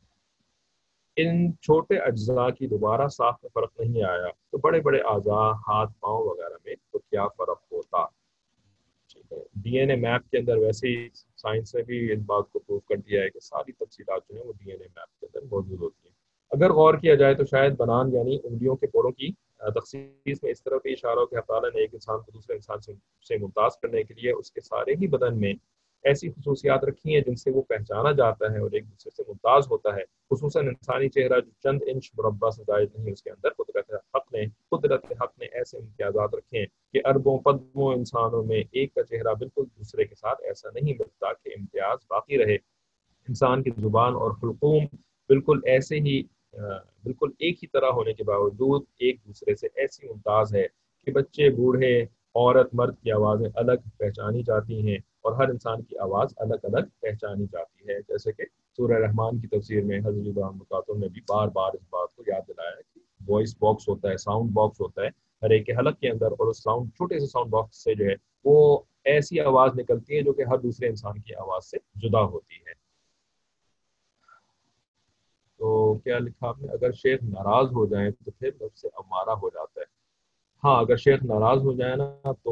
S1: ان چھوٹے اجزاء کی دوبارہ ساخت میں فرق نہیں آیا تو بڑے بڑے اعضاء، ہاتھ، پاؤں وغیرہ میں تو کیا فرق ہوتا؟ ڈی این اے میپ کے اندر ویسے ہی سائنس نے بھی اس بات کو پروف کر دیا ہے کہ ساری تفصیلات جو ہیں وہ ڈی این اے میپ کے اندر موجود ہوتی ہیں. اگر غور کیا جائے تو شاید بنان یعنی انگلیوں کے پوروں کی تخصیص میں اس طرح بھی اشارہ ہو کہ اللہ تعالیٰ نے ایک انسان کو دوسرے انسان سے ممتاز کرنے کے لیے اس کے سارے ہی بدن میں ایسی خصوصیات رکھی ہیں جن سے وہ پہچانا جاتا ہے اور ایک دوسرے سے ممتاز ہوتا ہے. خصوصاً انسانی چہرہ جو چند انچ مربع سے زائد نہیں، اس کے اندر قدرت حق نے قدرت حق نے ایسے امتیازات رکھے ہیں کہ اربوں قدموں انسانوں میں ایک کا چہرہ بالکل دوسرے کے ساتھ ایسا نہیں ملتا کہ امتیاز باقی رہے. انسان کی زبان اور حلقوم بالکل ایسے ہی بالکل ایک ہی طرح ہونے کے باوجود ایک دوسرے سے ایسی ممتاز ہے کہ بچے، بوڑھے، عورت، مرد کی آوازیں الگ پہچانی جاتی ہیں اور ہر انسان کی آواز الگ الگ پہچانی جاتی ہے. جیسے کہ سورہ رحمان کی تفسیر میں حضرت مقاتل نے بھی بار بار اس بات کو یاد دلایا کہ وائس باکس ہوتا ہے، ساؤنڈ باکس ہوتا ہے ہر ایک کے حلق کے اندر، اور اس ساؤنڈ چھوٹے سے ساؤنڈ باکس سے جو ہے وہ ایسی آواز نکلتی ہے جو کہ ہر دوسرے انسان کی آواز سے جدا ہوتی ہے. تو کیا لکھا آپ نے؟ اگر شیخ ناراض ہو جائیں تو پھر نفس امارہ ہو جاتا ہے. ہاں اگر شیخ ناراض ہو جائے نا تو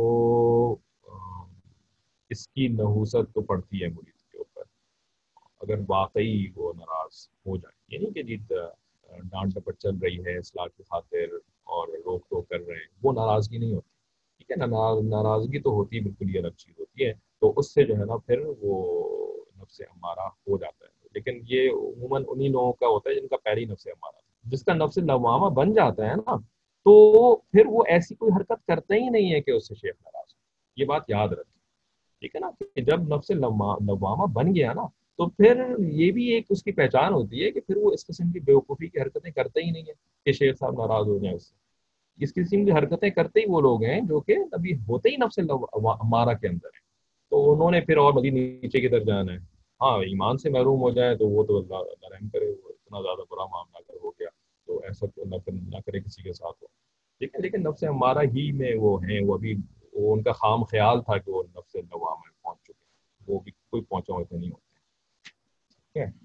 S1: اس کی نحوست تو پڑتی ہے مرید کے اوپر، اگر واقعی وہ ناراض ہو جائے، یعنی کہ جی ڈانٹ ڈپٹ چل رہی ہے اصلاح کی خاطر اور روک ٹوک کر رہے ہیں، وہ ناراضگی نہیں ہوتی، ٹھیک ہے نا. ناراضگی تو ہوتی ہے، بالکل یہ الگ چیز ہوتی ہے. تو اس سے جو ہے نا پھر وہ نفس امارہ ہو جاتا ہے. لیکن یہ عموماً انہی لوگوں کا ہوتا ہے جن کا پہلی نفس امارہ، جس کا نفس لوامہ بن جاتا ہے نا تو پھر وہ ایسی کوئی حرکت کرتا ہی نہیں ہے کہ اس سے شیخ ناراض ہو. یہ بات یاد رکھیں، ٹھیک ہے نا. کہ جب نفس لوامہ بن گیا نا تو پھر یہ بھی ایک اس کی پہچان ہوتی ہے کہ پھر وہ اس قسم کی بیوقوفی کی حرکتیں کرتا ہی نہیں ہے کہ شیخ صاحب ناراض ہو جائیں اس سے. اس قسم کی حرکتیں کرتے ہی وہ لوگ ہیں جو کہ ابھی ہوتے ہی نفس امارہ کے اندر ہیں، تو انہوں نے پھر اور مزید نیچے کی طرف جانا ہے. ہاں ایمان سے محروم ہو جائے تو وہ تو اللہ اللہ رحم کرے، وہ اتنا زیادہ برا معاملہ اگر ہو گیا تو ایسا تو نہ نہ کرے کسی کے ساتھ ہو، ٹھیک ہے. لیکن نفس امارہ ہی میں وہ ہیں، وہ ابھی وہ ان کا خام خیال تھا کہ وہ نفس لوامہ میں پہنچ چکے، وہ بھی कोई पहुंचा होते नहीं होते। ठीक है,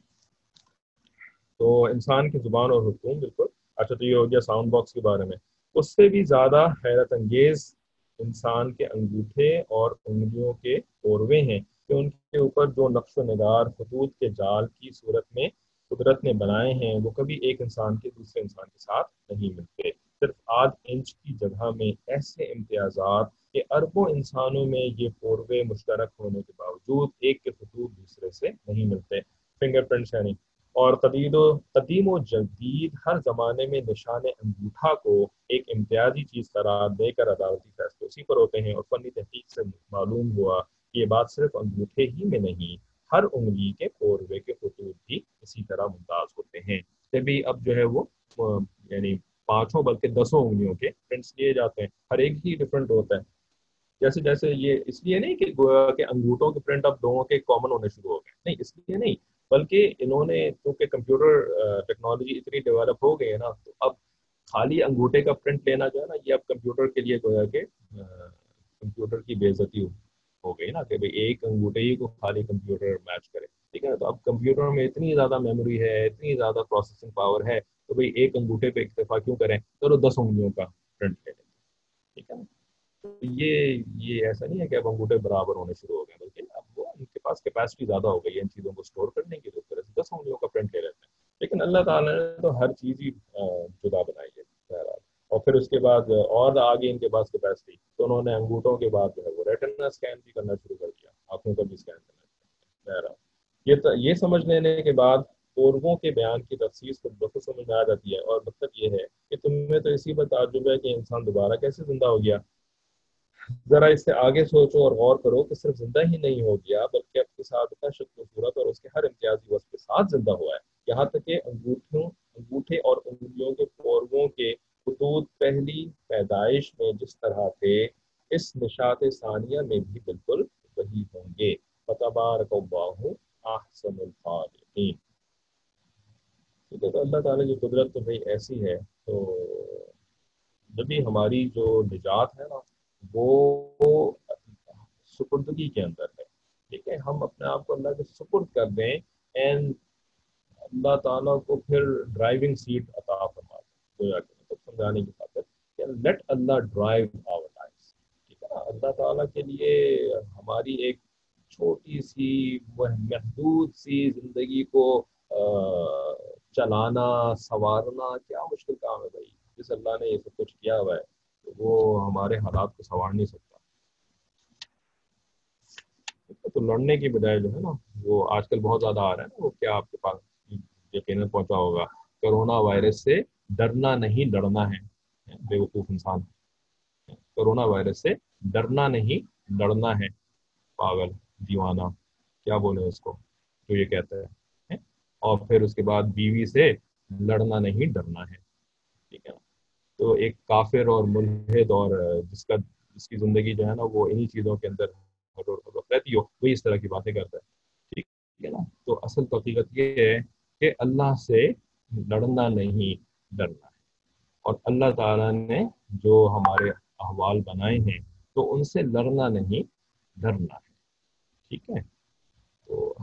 S1: तो इंसान की जुबान और हुक्म बिल्कुल। अच्छा, तो ये हो गया साउंड बॉक्स के बारे में। उससे भी ज़्यादा हैरत अंगेज इंसान के अंगूठे और उंगलियों के पोरवे हैं कि उनके ऊपर जो नक्श नगार खतूत के जाल की सूरत में कुदरत ने बनाए हैं वो कभी एक इंसान के दूसरे इंसान के साथ नहीं मिलते। सिर्फ आध इंच की जगह में ऐसे इम्तियाजात कि अरबों इंसानों में ये पोरवे मुश्तरक होने के बावजूद एक के खतूत दूसरे से नहीं मिलते। फिंगरप्रिंट्स यानी, और कदीदो कदीम व जदीद हर ज़माने में निशान अंगूठा को एक इम्तियाजी चीज़ करार देकर अदालती फैसले उसी पर होते हैं। और फनी तहकीक से मालूम हुआ कि ये बात सिर्फ अंगूठे ही में नहीं, हर उंगली के पोरवे के खतूत भी इसी तरह मुमताज होते हैं। तभी अब जो है वो अ, यानी पांचों बल्कि दसों उंगलियों के प्रिंट्स लिए जाते हैं, हर एक ही डिफरेंट होता है। जैसे जैसे ये इसलिए नहीं कि गोया के अंगूठों के प्रिंट अब दोनों के कॉमन होने शुरू हो गए, नहीं इसलिए नहीं, बल्कि इन्होंने क्योंकि कंप्यूटर टेक्नोलॉजी इतनी डेवलप हो गई है ना, तो अब खाली अंगूठे का प्रिंट लेना जो है ना, ये अब कंप्यूटर के लिए गोया के कंप्यूटर की बेइज्जती हो गई ना, कि भाई एक अंगूठे ही को खाली कंप्यूटर मैच करे। ठीक है ना, तो अब कंप्यूटर में इतनी ज़्यादा मेमोरी है, इतनी ज़्यादा प्रोसेसिंग पावर है, तो भाई एक अंगूठे पे इक्तफा क्यों करें, चलो दस उंगलियों का प्रिंट ले लें। ठीक है ना, तो ये ये ऐसा नहीं है कि अब अंगूठे बराबर होने शुरू हो गए, बल्कि अब वो उनके पास कैपेसिटी ज़्यादा हो गई है इन चीज़ों को स्टोर करने की, तो इस तरह से दस उंगलियों का प्रिंट ले लेते हैं। लेकिन अल्लाह ताला ने तो हर चीज़ ही अ, जुदा बनाई है बहरहाल। और फिर उसके बाद और आगे इनके पास कैपेसिटी, तो उन्होंने अंगूठों के बाद जो है वो रेटिना स्कैन भी करना शुरू कर दिया, आंखों का भी स्कैन करना शुरू कर दिया। बहरहाल ये तो ये समझ लेने के बाद पूर्वों के बयान की तफसीर को बहुत समझ में आ जाती है। और मतलब ये है कि तुम्हें तो इसी पर ताज्जुब है कि इंसान दोबारा कैसे जिंदा हो गया। जरा इससे आगे सोचो और गौर करो कि सिर्फ जिंदा ही नहीं हो गया, बल्कि अपने साथ इतना शक्ल सूरत और उसके हर इम्तियाजी वस्फ के साथ जिंदा हुआ है। यहाँ तक कि अंगूठों अंगूठे और उंगलियों के पोरवों के खतूत पहली पैदाइश में जिस तरह थे, इस निशात सानिया में भी बिल्कुल वही होंगे। फतबारकल्लाहु अहसनुल खालिकीन। ठीक है, तो अल्लाह ताला की कुदरत तो भाई ऐसी है। तो जब भी हमारी जो निजात है ना, वो सुपुर्दगी के अंदर है। ठीक है, हम अपने आप को अल्लाह के सुपुर्द कर दें एंड अल्लाह ताला को फिर ड्राइविंग सीट अता फरमा दें। गोया के मतलब समझाने की खातिर कि let Allah drive our life. ठीक है ना, अल्लाह ताला के लिए हमारी एक छोटी सी वह महदूद सी जिंदगी को अ, चलाना संवारना क्या मुश्किल काम है भाई। जिस अल्लाह ने ये सब कुछ किया हुआ है, तो वो हमारे हालात को संवार नहीं सकता। तो लड़ने की बजाय जो है ना, वो आजकल बहुत ज्यादा आ रहा है ना, वो क्या आपके पास यकीनन पहुंचा होगा, कोरोना वायरस से डरना नहीं लड़ना है। बेवकूफ इंसान, कोरोना वायरस से डरना नहीं लड़ना है, पागल दीवाना क्या बोले उसको जो ये कहता है, है? और फिर उसके बाद बीवी से लड़ना नहीं डरना है। ठीक है ना, तो एक काफिर और मुल्हिद और जिसका जिसकी जिंदगी जो है ना वो इन्हीं चीजों के अंदर रहती हो, वही इस तरह की बातें करता है। ठीक है ना, तो असल तो हकीकत ये है कि अल्लाह से लड़ना नहीं डरना है। और अल्लाह ताला ने जो हमारे अहवाल बनाए हैं, तो उनसे लड़ना नहीं डरना है। ठीक है, तो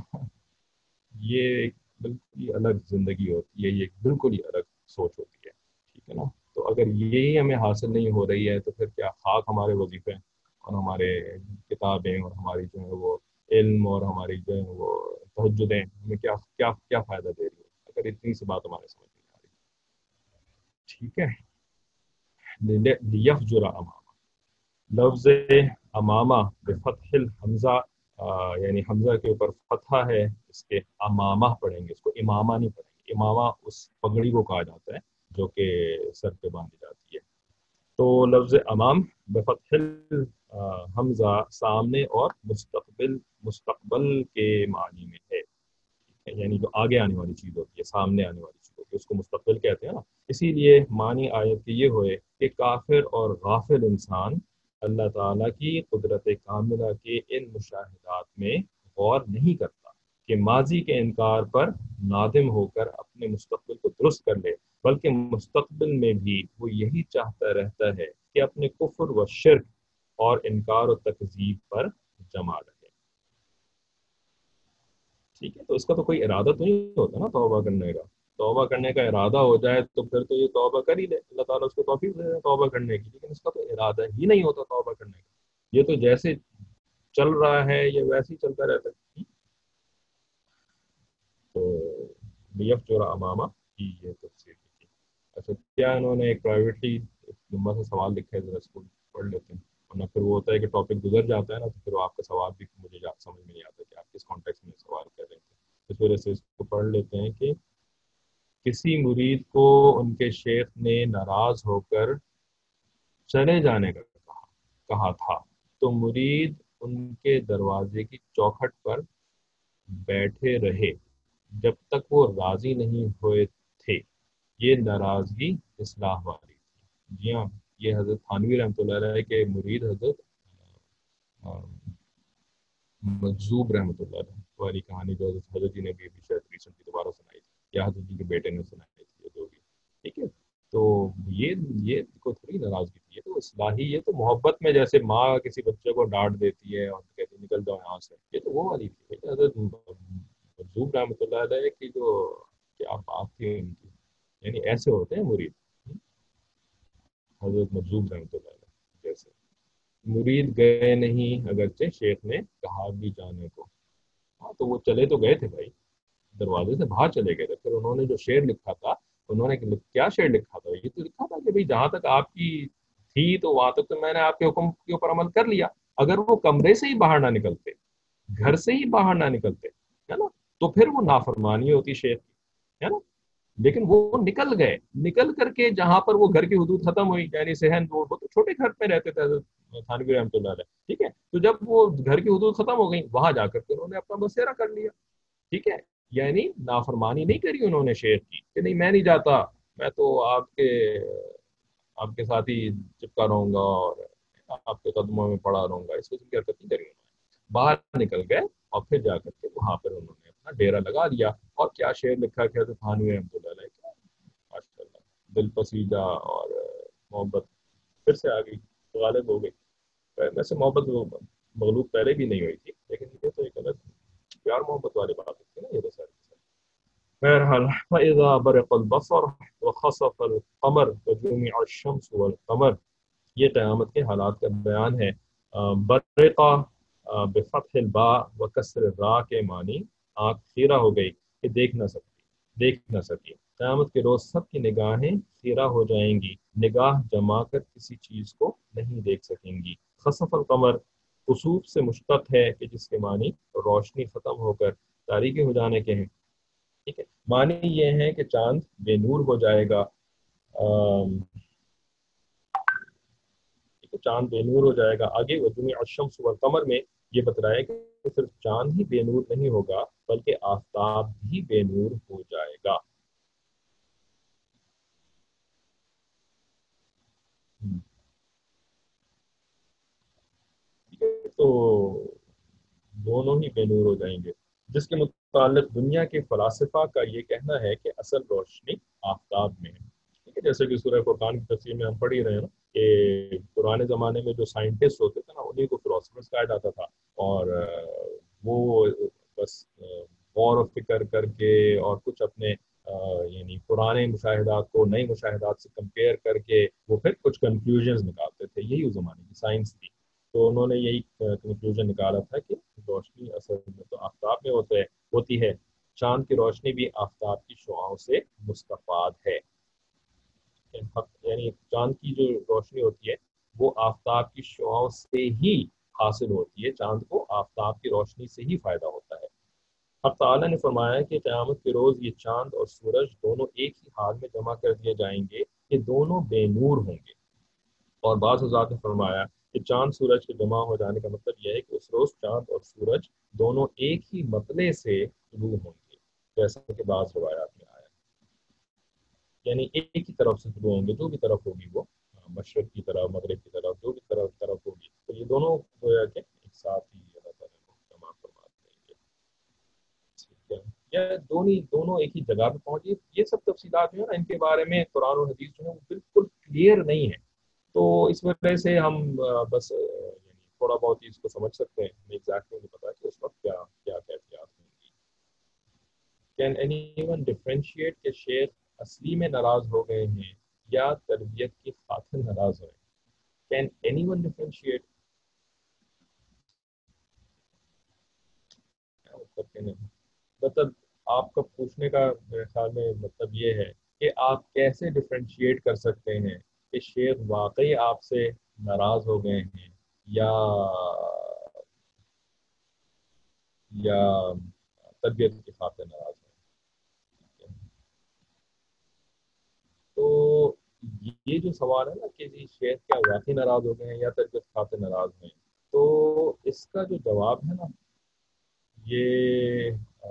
S1: ये एक बिल्कुल ही अलग जिंदगी होती है, ये एक बिल्कुल ही अलग सोच होती है। ठीक है ना, तो अगर यही हमें हासिल नहीं हो रही है, तो फिर क्या खाक हमारे वजीफे और हमारे किताबें और हमारी जो है वो इल्म और हमारी जो है वो तहज्जुदें हमें क्या क्या क्या फायदा दे रही है, अगर इतनी सी बात हमारे समझ नहीं आ रही। ठीक है, लियफजुरा अमामा, लफ्ज अमामा बेफतहिल हमजा, आ, यानी हमजा के ऊपर फतहा है, इसके अमामा पढ़ेंगे, इसको इमामा नहीं पढ़ेंगे। इमामा उस पगड़ी को कहा जाता है जो कि सर पे बांधी जाती है। तो लफ्ज अमाम बेफतहिल हमजा सामने और मुस्तकबिल मुस्तकबल के मानी में है। यानी जो आगे आने वाली चीज होती है, सामने आने वाली चीज होती है, उसको मुस्तकबिल कहते हैं ना। इसीलिए मानी आयत के ये हुए कि काफिर और गाफिल इंसान अल्लाह ताला की कुदरत कामिला के इन मुशाहिदात में गौर नहीं करता कि माजी के इनकार पर नादिम होकर अपने मुस्तकबिल को दुरुस्त कर ले, बल्कि मुस्तकबिल में भी वो यही चाहता रहता है कि अपने कुफ्र व शिर्क और इनकार और तकजीब पर जमा रहे। ٹھیک ہے، تو اس کا تو کوئی ارادہ تو نہیں ہوتا نا توبہ کرنے کا. توبہ کرنے کا ارادہ ہو جائے تو پھر تو یہ توبہ کر ہی لے، اللہ تعالیٰ اس کو توفیق دے دے توبہ کرنے کی، لیکن اس کا تو ارادہ ہی نہیں ہوتا توبہ کرنے کا. یہ تو جیسے چل رہا ہے یہ ویسے ہی چلتا رہتا ہے. تو بیف جورا امامہ کی یہ تفسیر کی. اچھا، کیا انہوں نے ایک پرائیویٹلی لمبا سا سوال لکھا ہے، ذرا اس کو پڑھ لیتے ہیں، ورنہ پھر وہ ہوتا ہے کہ ٹاپک گزر جاتا ہے نا، تو پھر وہ آپ کا سوال بھی مجھے جا- سمجھ میں نہیں آتا کہ آپ کس کانٹیکس میں سوال کر رہے تھے. اس وجہ سے اس کو پڑھ لیتے ہیں کہ کسی مرید کو ان کے شیخ نے ناراض ہو کر چلے جانے کا کہا کہا تھا، تو مرید ان کے دروازے کی چوکھٹ پر بیٹھے رہے جب تک وہ راضی نہیں ہوئے تھے. یہ ناراضگی اصلاح والی تھی. جی ہاں، یہ حضرت تھانوی رحمۃ اللہ علیہ کے مرید حضرت آ، مجذوب رحمۃ اللہ علیہ والی کہانی جو حضرت حضرت جی نے بھی ابھی شاید ریسنٹلی دوبارہ سنائی تھی، یا حضرت جی کے بیٹے نے سنائی تھی، یہ جو بھی. ٹھیک ہے، تو یہ یہ کوئی تھوڑی ناراضگی تھی، یہ تو اصلاحی، یہ تو محبت میں جیسے ماں کسی بچے کو ڈانٹ دیتی ہے اور کہتی ہے نکل جاؤ یہاں سے، یہ تو وہ والی تھی. حضرت مجذوب رحمۃ اللہ علیہ کی جو کیا بات تھی ان کی، یعنی ایسے ہوتے ہیں مرید. حضرت مجذوب رحمۃ اللہ علیہ جیسے مرید گئے نہیں اگرچہ شیخ نے کہا بھی جانے کو. ہاں تو وہ چلے تو گئے تھے بھائی، دروازے سے باہر چلے گئے تھے. پھر انہوں نے جو شعر لکھا تھا، انہوں نے کیا شعر لکھا تھا؟ یہ تو لکھا تھا کہ بھائی جہاں تک آپ کی تھی تو وہاں تک تو میں نے آپ کے حکم کے اوپر عمل کر لیا. اگر وہ کمرے سے ہی باہر نہ نکلتے، گھر سے ہی باہر نہ نکلتے، ہے نا، تو پھر وہ نافرمانی ہوتی شیخ کی، ہے نا. لیکن وہ نکل گئے، نکل کر کے جہاں پر وہ گھر کی حدود ختم ہوئی، یعنی صحن، وہ وہ تو چھوٹے گھر پہ رہتے تھے حضرت تھانوی رحمۃ اللہ علیہ. ٹھیک ہے، تو جب وہ گھر کی حدود ختم ہو گئی، وہاں جا کر کے انہوں نے اپنا بسیرا کر لیا. ٹھیک ہے، یعنی نافرمانی نہیں کری انہوں نے شیخ کی کہ نہیں میں نہیں جاتا، میں تو آپ کے آپ کے ساتھ ہی چپکا رہوں گا اور آپ کے قدموں میں پڑا رہوں گا. اس قسم کی حرکت نہیں کری انہوں نے. باہر نکل گئے اور پھر جا کر کے وہاں پر انہوں نے اپنا ڈیرا لگا دیا. اور کیا شعر لکھا کہ حضرت تھانوی رحمۃ اللہ علیہ کا، ماشاء اللہ، دل پسیجا اور محبت پھر سے آ گئی، غالب ہو گئی. ویسے محبت مغلوب پہلے بھی نہیں ہوئی تھی، لیکن یہ تو ایک الگ پیار محبت والی بات ہوتی ہے نا، یہ تو ساری. بہرحال فَإِذَا بَرِقَ الْبَصَرُ وَخَسَفَ الْقَمَرُ وَجُمِعَ الشَّمْسُ وَالْقَمَرُ. یہ قیامت کے حالات کا بیان ہے. برقہ بفتح الباء و کسر الراء کے معنی آنکھ خیرہ ہو گئی کہ دیکھ نہ سکتی دیکھ نہ سکی. قیامت کے روز سب کی نگاہیں خیرہ ہو جائیں گی، نگاہ جما کر کسی چیز کو نہیں دیکھ سکیں گی. خسف القمر خسوف سے مشتق ہے کہ جس کے معنی روشنی ختم ہو کر تاریکی ہو جانے کے ہیں. ٹھیک ہے، معنی یہ ہے کہ چاند بے نور ہو جائے گا. آم، چاند بے نور ہو جائے گا. آگے وجوہ الشمس والقمر میں یہ بتلایا کہ صرف چاند ہی بے نور نہیں ہوگا بلکہ آفتاب بھی بے نور ہو جائے گا. ٹھیک ہے، تو دونوں ہی بے نور ہو جائیں گے، جس کے متعلق دنیا کے فلاسفہ کا یہ کہنا ہے کہ اصل روشنی آفتاب میں ہے. ٹھیک ہے، جیسے کہ سورہ فرقان کی تفسیر میں ہم پڑھ ہی رہے ہیں نا کہ پرانے زمانے میں جو سائنٹسٹ ہوتے تھے نا انہیں کو فلاسفرز کہا جاتا تھا. اور وہ بس غور و فکر کر کے اور کچھ اپنے یعنی پرانے مشاہدات کو نئے مشاہدات سے کمپیئر کر کے وہ پھر کچھ کنکلوژنز نکالتے تھے. یہی اس زمانے کی سائنس تھی. تو انہوں نے یہی کنکلوژن نکالا تھا کہ روشنی اصل میں تو آفتاب میں ہوتا ہے ہوتی ہے. چاند کی روشنی بھی آفتاب کی شعاؤں سے مستفاد ہے. یعنی چاند کی جو روشنی ہوتی ہے وہ آفتاب کی شعاؤں سے ہی حاصل ہوتی ہے. چاند کو آفتاب کی روشنی سے ہی فائدہ ہوتا ہے. حق تعالیٰ نے فرمایا کہ قیامت کے روز یہ چاند اور سورج دونوں ایک ہی حال میں جمع کر دیے جائیں گے، یہ دونوں بے نور ہوں گے. اور بعض حضرات نے فرمایا کہ چاند سورج کے جمع ہو جانے کا مطلب یہ ہے کہ اس روز چاند اور سورج دونوں ایک ہی مطلع سے طلوع ہوں گے، جیسا کہ بعض روایات میں آیا. یعنی ایک ہی طرف سے طلوع ہوں گے، جو بھی طرف ہوگی وہ، مشرق کی طرف، مغرب کی طرف، جو بھی طرف طرف ہوگی، تو یہ دونوں گویا کہ ایک ساتھ ہی اللہ تعالیٰ کو جمع فرما دیں گے. ٹھیک ہے، یا دونوں دونوں ایک ہی جگہ پہ پہنچے. یہ سب تفصیلات جو ہے نا ان کے بارے میں قرآن و حدیث جو ہے وہ بالکل کلیئر نہیں ہے. تو اس وجہ سے ہم بس یعنی تھوڑا بہت ہی اس کو سمجھ سکتے ہیں. ہمیں ایگزیکٹلی نہیں پتا کہ اس وقت کیا کیا کیفیات ہوں گی. کین اینی ون ڈفرینشیٹ کہ شیخ اصلی میں ناراض ہو گئے ہیں یا تربیت کی خاطر ناراض ہوئے؟ Can anyone differentiate? مطلب آپ کا پوچھنے کا میرے خیال میں مطلب یہ ہے کہ آپ کیسے ڈفرینشیٹ کر سکتے ہیں کہ شیخ واقعی آپ سے ناراض ہو گئے ہیں یا یا تربیت کی خاطر ناراض ہیں؟ تو یہ جو سوال ہے نا کہ جی شیخ کیا واقعی ناراض ہو گئے ہیں یا تربیت کی خاطر ناراض ہیں، تو اس کا جو جواب ہے نا یہ آ،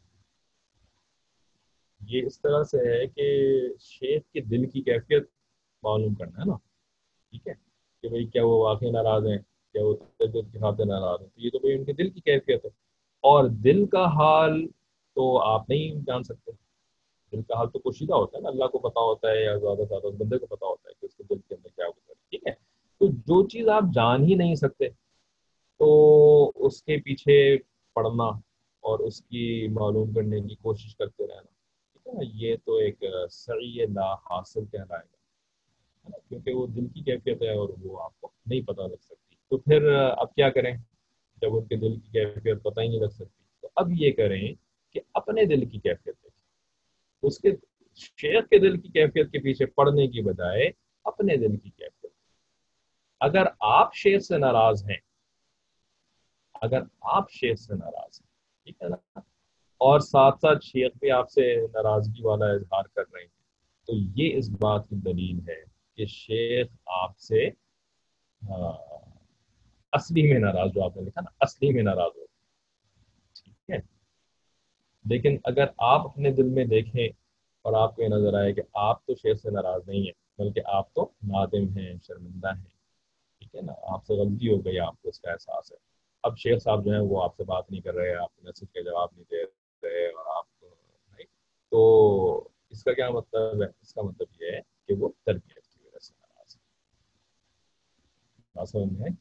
S1: یہ اس طرح سے ہے کہ شیخ کے دل کی کیفیت معلوم کرنا ہے نا، ٹھیک ہے، کہ بھئی کیا وہ واقعی ناراض ہیں، کیا وہ تربیت کی خاطر ناراض ہیں، تو یہ تو بھئی ان کے دل کی کیفیت ہے، اور دل کا حال تو آپ نہیں جان سکتے، دل کا حال تو پوشیدہ ہوتا ہے نا، اللہ کو پتا ہوتا ہے یا زیادہ سے زیادہ اس بندے کو پتا ہوتا ہے کہ اس کے دل کے اندر کیا گزر ہے، ٹھیک ہے، تو جو چیز آپ جان ہی نہیں سکتے تو اس کے پیچھے پڑھنا اور اس کی معلوم کرنے کی کوشش کرتے رہنا، ٹھیک ہے نا، یہ تو ایک سعی لا حاصل کہلائے گا، ہے نا، کیونکہ وہ دل کی کیفیت ہے اور وہ آپ کو نہیں پتہ لگ سکتی، تو پھر اب کیا کریں جب ان کے دل کی کیفیت پتہ ہی نہیں لگ سکتی؟ تو اب یہ کریں کہ اپنے دل کی کیفیت دیکھیں، اس کے شیخ کے دل کی کیفیت کے پیچھے پڑنے کی بجائے اپنے دل کی کیفیت، اگر آپ شیخ سے ناراض ہیں، اگر آپ شیخ سے ناراض ہیں، ٹھیک ہے نا، اور ساتھ ساتھ شیخ بھی آپ سے ناراضگی والا اظہار کر رہے ہیں، تو یہ اس بات کی دلیل ہے کہ شیخ آپ سے آ، اصلی میں ناراض، جو آپ نے لکھا نا اصلی میں ناراض ہو، ٹھیک ہے، لیکن اگر آپ اپنے دل میں دیکھیں اور آپ کو یہ نظر آئے کہ آپ تو شیخ سے ناراض نہیں ہیں بلکہ آپ تو نادم ہیں، شرمندہ ہیں، ٹھیک ہے نا، آپ سے غلطی ہو گئی، آپ کو اس کا احساس ہے، اب شیخ صاحب جو ہیں وہ آپ سے بات نہیں کر رہے، آپ کے میسج کا جواب نہیں دے رہے اور آپ نہیں، تو اس کا کیا مطلب ہے؟ اس کا مطلب یہ ہے کہ وہ تربیت کی وجہ سے ناراض ہے، بات سمجھ میں ہے؟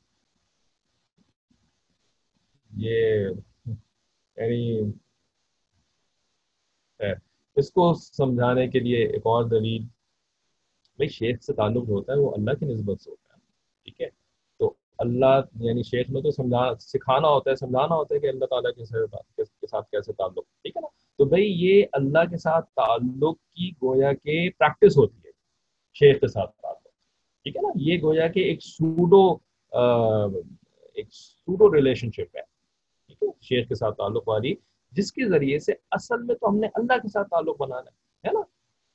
S1: یہ یعنی ہے، اس کو سمجھانے کے لیے ایک اور دلیل، بھائی شیخ سے تعلق جو ہوتا ہے وہ اللہ کی نسبت سے ہوتا ہے، ٹھیک ہے، تو اللہ یعنی شیخ میں تو سمجھا سکھانا ہوتا ہے، سمجھانا ہوتا ہے کہ اللہ تعالیٰ کے ساتھ کے ساتھ کیسے تعلق، ٹھیک ہے نا، تو بھائی یہ اللہ کے ساتھ تعلق کی گویا کہ پریکٹس ہوتی ہے، شیخ کے ساتھ تعلق، ٹھیک ہے نا، یہ گویا کہ ایک سوڈو ایک سوڈو ریلیشن شپ ہے، ٹھیک ہے، شیخ کے ساتھ تعلق والی، جس کے ذریعے سے اصل میں تو ہم نے اللہ کے ساتھ تعلق بنانا ہے ہے نا،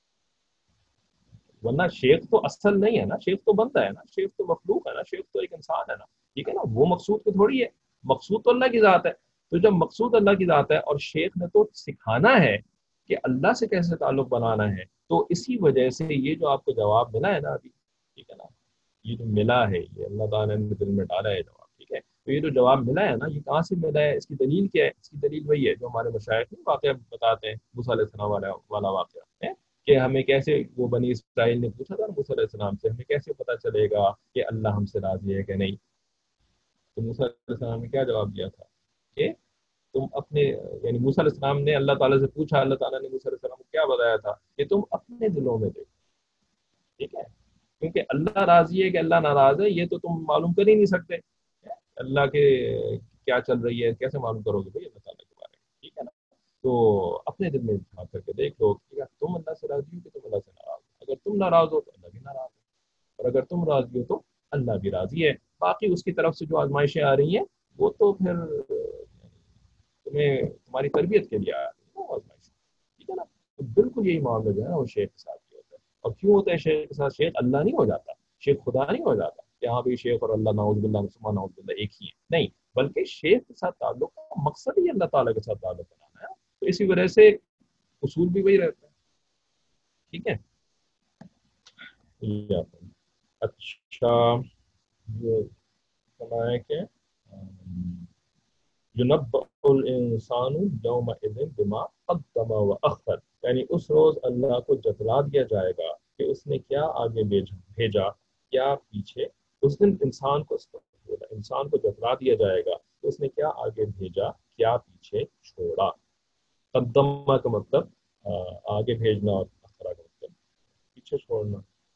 S1: ورنہ شیخ تو اصل نہیں ہے نا، شیخ تو بنتا ہے نا، شیخ تو مخلوق ہے نا، شیخ تو ایک انسان ہے نا، ٹھیک ہے نا، وہ مقصود تو تھوڑی ہے، مقصود تو اللہ کی ذات ہے، تو جب مقصود اللہ کی ذات ہے اور شیخ نے تو سکھانا ہے کہ اللہ سے کیسے تعلق بنانا ہے، تو اسی وجہ سے یہ جو آپ کو جواب ملا ہے نا ابھی، ٹھیک ہے نا، یہ جو ملا ہے یہ اللہ تعالیٰ نے دل میں ڈالا ہے جواب، ٹھیک ہے، تو یہ جو جواب ملا ہے نا یہ کہاں سے ملا ہے، اس کی دلیل کیا ہے؟ اس کی دلیل وہی ہے جو ہمارے مشائخ واقعہ بتاتے ہیں، موسیٰ علیہ السلام والا والا واقعہ ہے کہ ہمیں کیسے، وہ بنی اسرائیل نے پوچھا تھا موسیٰ علیہ السلام سے ہمیں کیسے پتہ چلے گا کہ اللہ ہم سے راضی ہے کہ نہیں، تو موسیٰ علیہ السلام نے کیا جواب دیا تھا کہ تم اپنے، یعنی موسیٰ علیہ السلام نے اللہ تعالیٰ سے پوچھا، اللہ تعالیٰ نے موسیٰ علیہ السلام کو کیا بتایا تھا کہ تم اپنے دلوں میں دیکھو، ٹھیک ہے، کیونکہ اللہ راضی ہے کہ اللہ ناراض ہے یہ تو تم معلوم کر ہی نہیں سکتے، اللہ کے کیا چل رہی ہے کیسے معلوم کرو گے بھائی اللہ تعالیٰ کے بارے میں، ٹھیک ہے نا، تو اپنے دل میں جھانک کر کے دیکھ لو کہ تم اللہ سے راضی ہو کہ تم اللہ سے ناراض ہو، اگر تم ناراض ہو تو اللہ بھی ناراض ہے، اور اگر تم راضی ہو تو اللہ بھی راضی ہے، باقی اس کی طرف سے جو آزمائشیں آ رہی ہیں وہ تو پھر تمہیں تمہاری تربیت کے لیے آ رہی ہے وہ آزمائشیں، ٹھیک ہے نا، تو بالکل یہی معاملہ جو ہے نا وہ شیخ کے ساتھ بھی ہوتا ہے، اور کیوں ہوتا ہے شیخ کے ساتھ؟ شیخ اللہ نہیں ہو جاتا، شیخ خدا نہیں ہو جاتا کہ ہاں بھی شیخ اور اللہ نعوذ باللہ مسلمان نعوذ باللہ ایک ہی ہے، نہیں، بلکہ شیخ کے ساتھ تعلق کا مقصد ہی اللہ تعالیٰ کے ساتھ تعلق بنانا ہے، تو اسی وجہ سے اصول بھی وہی رہتا ہے، ٹھیک ہے، یا اچھا، یہ فرمایا کہ ينبأ الانسان يومئذ بما قدم واخر، یعنی اس روز اللہ کو جتلا دیا جائے گا کہ اس نے کیا آگے بھیجا کیا پیچھے، اس دن انسان کو انسان کو جتلا دیا جائے گا کہ اس نے کیا آگے بھیجا کیا پیچھے چھوڑا، قدمہ کا مطلب آگے بھیجنا، اور اخرا کا مطلب پیچھے چھوڑنا.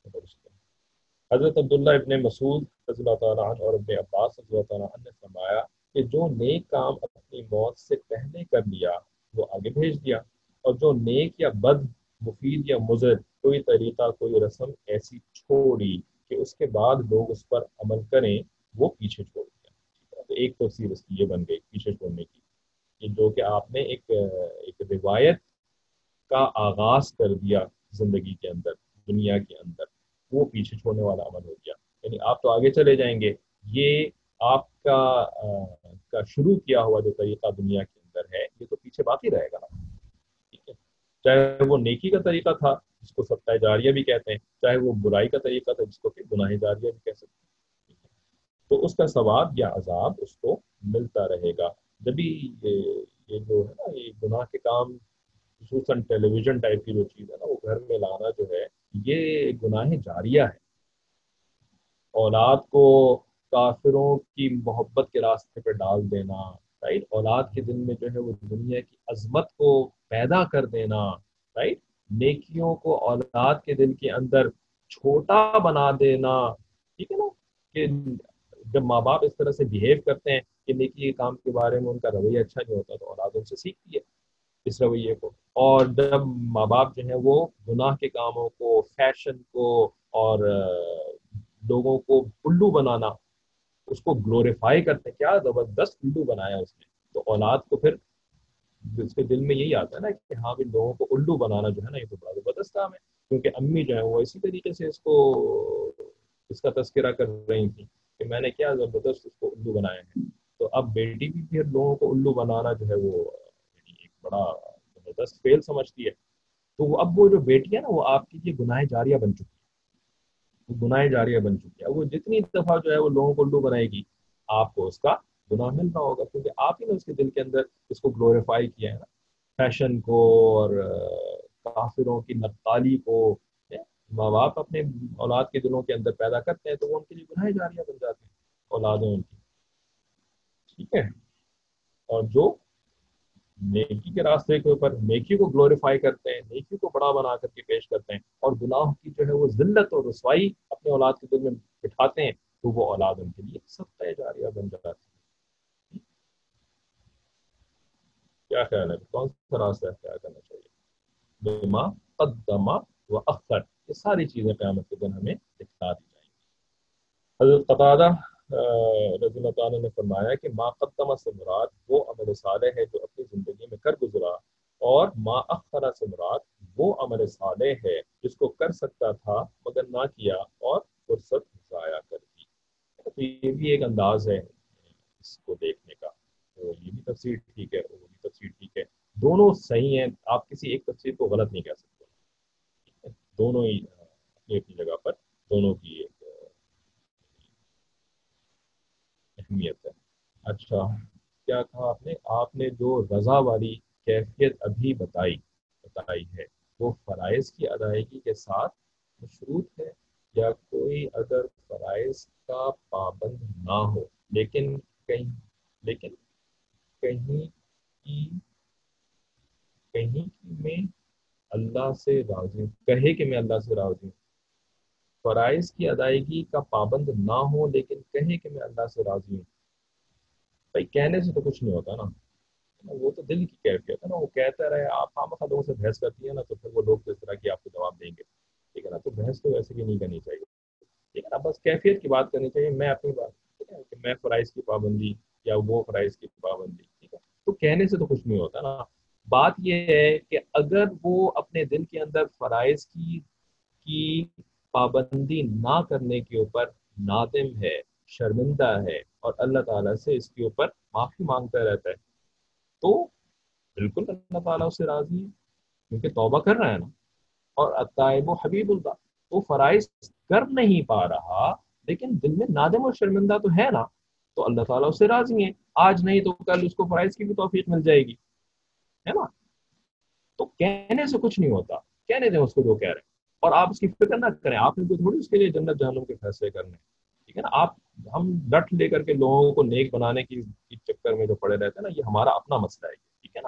S1: حضرت عبداللہ ابن مسعود رضی اللہ تعالیٰ عنہ اور ابن عباس رضی اللہ تعالیٰ عنہ نے فرمایا کہ جو نیک کام اپنی موت سے پہلے کر لیا وہ آگے بھیج دیا، اور جو نیک یا بد، مفید یا مضر کوئی طریقہ، کوئی رسم ایسی چھوڑی کہ اس کے بعد لوگ اس پر عمل کریں، وہ پیچھے چھوڑ دیا. تو ایک تفسیر اس کی یہ بن گئی پیچھے چھوڑنے کی، کہ جو کہ آپ نے ایک ایک روایت کا آغاز کر دیا زندگی کے اندر، دنیا کے اندر، وہ پیچھے چھوڑنے والا عمل ہو گیا. یعنی آپ تو آگے چلے جائیں گے، یہ آپ کا کا شروع کیا ہوا جو طریقہ دنیا کے اندر ہے یہ تو پیچھے باقی رہے گا نا. ٹھیک ہے، چاہے وہ نیکی کا طریقہ تھا جس کو صدقہ جاریہ بھی کہتے ہیں، چاہے وہ برائی کا طریقہ تھا جس کو کہ گناہ جاریہ بھی کہہ سکتے ہیں. تو اس کا ثواب یا عذاب اس کو ملتا رہے گا. جبھی یہ یہ جو ہے نا یہ گناہ کے کام، خصوصاً ٹیلی ویژن ٹائپ کی جو چیز ہے نا وہ گھر میں لانا جو ہے یہ گناہ جاریہ ہے. اولاد کو کافروں کی محبت کے راستے پہ ڈال دینا، رائٹ، اولاد کے دل میں جو ہے وہ دنیا کی عظمت کو پیدا کر دینا، رائٹ، نیکیوں کو اولاد کے دل کے اندر چھوٹا بنا دینا. ٹھیک ہے نا، کہ جب ماں باپ اس طرح سے بیہیو کرتے ہیں کہ نیکی کے کام کے بارے میں ان کا رویہ اچھا نہیں ہوتا تو اولاد ان سے سیکھتی ہے اس رویے کو. اور جب ماں باپ جو ہیں وہ گناہ کے کاموں کو، فیشن کو، اور لوگوں کو الو بنانا، اس کو گلوریفائی کرتے ہیں، کیا زبردست الو بنایا اس نے، تو اولاد کو پھر اس کے دل میں یہی آتا ہے نا کہ ہاں بھی لوگوں کو الو بنانا جو ہے نا یہ تو بڑا زبردست کام ہے. کیونکہ امی جو ہے وہ اسی طریقے سے اس کو اس کا تذکرہ کر رہی تھیں کہ میں نے کیا زبردست اس کو الو بنایا ہے. تو اب بیٹی بھی پھر لوگوں کو الو بنانا جو ہے وہ ایک بڑا زبردست فیل سمجھتی ہے. تو وہ اب وہ جو بیٹی ہے نا وہ آپ کی یہ گناہ جاریہ بن چکی ہے، وہ گناہ جاریہ بن چکی ہے. وہ جتنی دفعہ جو ہے وہ لوگوں کو الو بنائے گی آپ کو اس کا گناہ مل رہا ہوگا، کیونکہ آپ ہی نے اس کے دل کے اندر اس کو گلوریفائی کیا ہے نا، فیشن کو اور کافروں کی نقالی کو. ماں باپ اپنے اولاد کے دلوں کے اندر پیدا کرتے ہیں تو وہ ان کے لیے گناہ جاریہ بن جاتے ہیں اولادیں ان کی. ٹھیک ہے، اور جو نیکی کے راستے کے اوپر نیکی کو گلوریفائی کرتے ہیں، نیکی کو بڑا بنا کر کے پیش کرتے ہیں، اور گناہ کی جو ہے وہ ذلت اور رسوائی اپنے اولاد کے دل میں بٹھاتے ہیں، تو وہ اولاد ان کے لیے صدقہ جاریہ بن جاتی ہے. کیا خیال ہے کون سا راستہ اختیار کرنا چاہیے؟ بما قدم و اخر، یہ ساری چیزیں قیامت کے دن ہمیں دکھا دی جائیں گی. حضرت قتادہ رضی اللہ تعالیٰ نے فرمایا کہ ما قدمہ سے مراد وہ عمل صالح ہے جو اپنی زندگی میں کر گزرا، اور ما اخرہ سے مراد وہ عمل صالح ہے جس کو کر سکتا تھا مگر نہ کیا اور فرصت ضائع کر دی. تو یہ بھی ایک انداز ہے اس کو دیکھنے کا. تو یہ بھی تفسیر ٹھیک ہے، وہ بھی تفسیر ٹھیک ہے، دونوں صحیح ہیں. آپ کسی ایک تفسیر کو غلط نہیں کہہ سکتے، دونوں ہی اپنی اپنی جگہ پر دونوں کی ایک اہمیت ہے. اچھا، کیا کہا آپ نے آپ نے جو رضا والی کیفیت ابھی بتائی بتائی ہے وہ فرائض کی ادائیگی کے ساتھ مشروط ہے، یا کوئی اگر فرائض کا پابند نہ ہو لیکن کہیں لیکن کہیں کی کہیں کی میں اللہ سے راضی ہوں کہے کہ میں اللہ سے راضی ہوں. فرائض کی ادائیگی کا پابند نہ ہو لیکن کہے کہ میں اللہ سے راضی ہوں. بھائی کہنے سے تو کچھ نہیں ہوتا نا، وہ تو دل کی کیفیت ہے نا. وہ کہتا رہے، آپ خام خواہ لوگوں سے بحث کرتی ہیں نا تو پھر وہ لوگ اس طرح کی آپ کو جواب دیں گے. ٹھیک ہے نا، تو بحث تو ویسے بھی نہیں کرنی چاہیے. ٹھیک ہے نا، بس کیفیت کی بات کرنی چاہیے. میں اپنی بات، ٹھیک ہے کہ میں فرائض کی پابندی یا وہ فرائض کی پابندی، ٹھیک ہے، تو کہنے سے تو کچھ نہیں ہوتا نا. بات یہ ہے کہ اگر وہ اپنے دل کے اندر فرائض کی کی پابندی نہ کرنے کے اوپر نادم ہے، شرمندہ ہے، اور اللہ تعالیٰ سے اس کے اوپر معافی مانگتا رہتا ہے، تو بالکل اللہ تعالیٰ اس سے راضی ہے، کیونکہ توبہ کر رہا ہے نا. اور التائب حبیب اللہ، وہ فرائض کر نہیں پا رہا لیکن دل میں نادم اور شرمندہ تو ہے نا، تو اللہ تعالیٰ اس سے راضی ہے. آج نہیں تو کل اس کو فرائض کی بھی توفیق مل جائے گی، ہے نا. تو کہنے سے کچھ نہیں ہوتا، کہنے دیں اس کو جو کہہ رہے ہیں، اور آپ اس کی فکر نہ کریں. آپ نے کوئی تھوڑی اس کے لیے جنت جہنم کے فیصلے کرنے، ٹھیک ہے نا. آپ ہم ڈٹ لے کر کے لوگوں کو نیک بنانے کی چکر میں جو پڑے رہتے ہیں نا، یہ ہمارا اپنا مسئلہ ہے، ٹھیک ہے نا.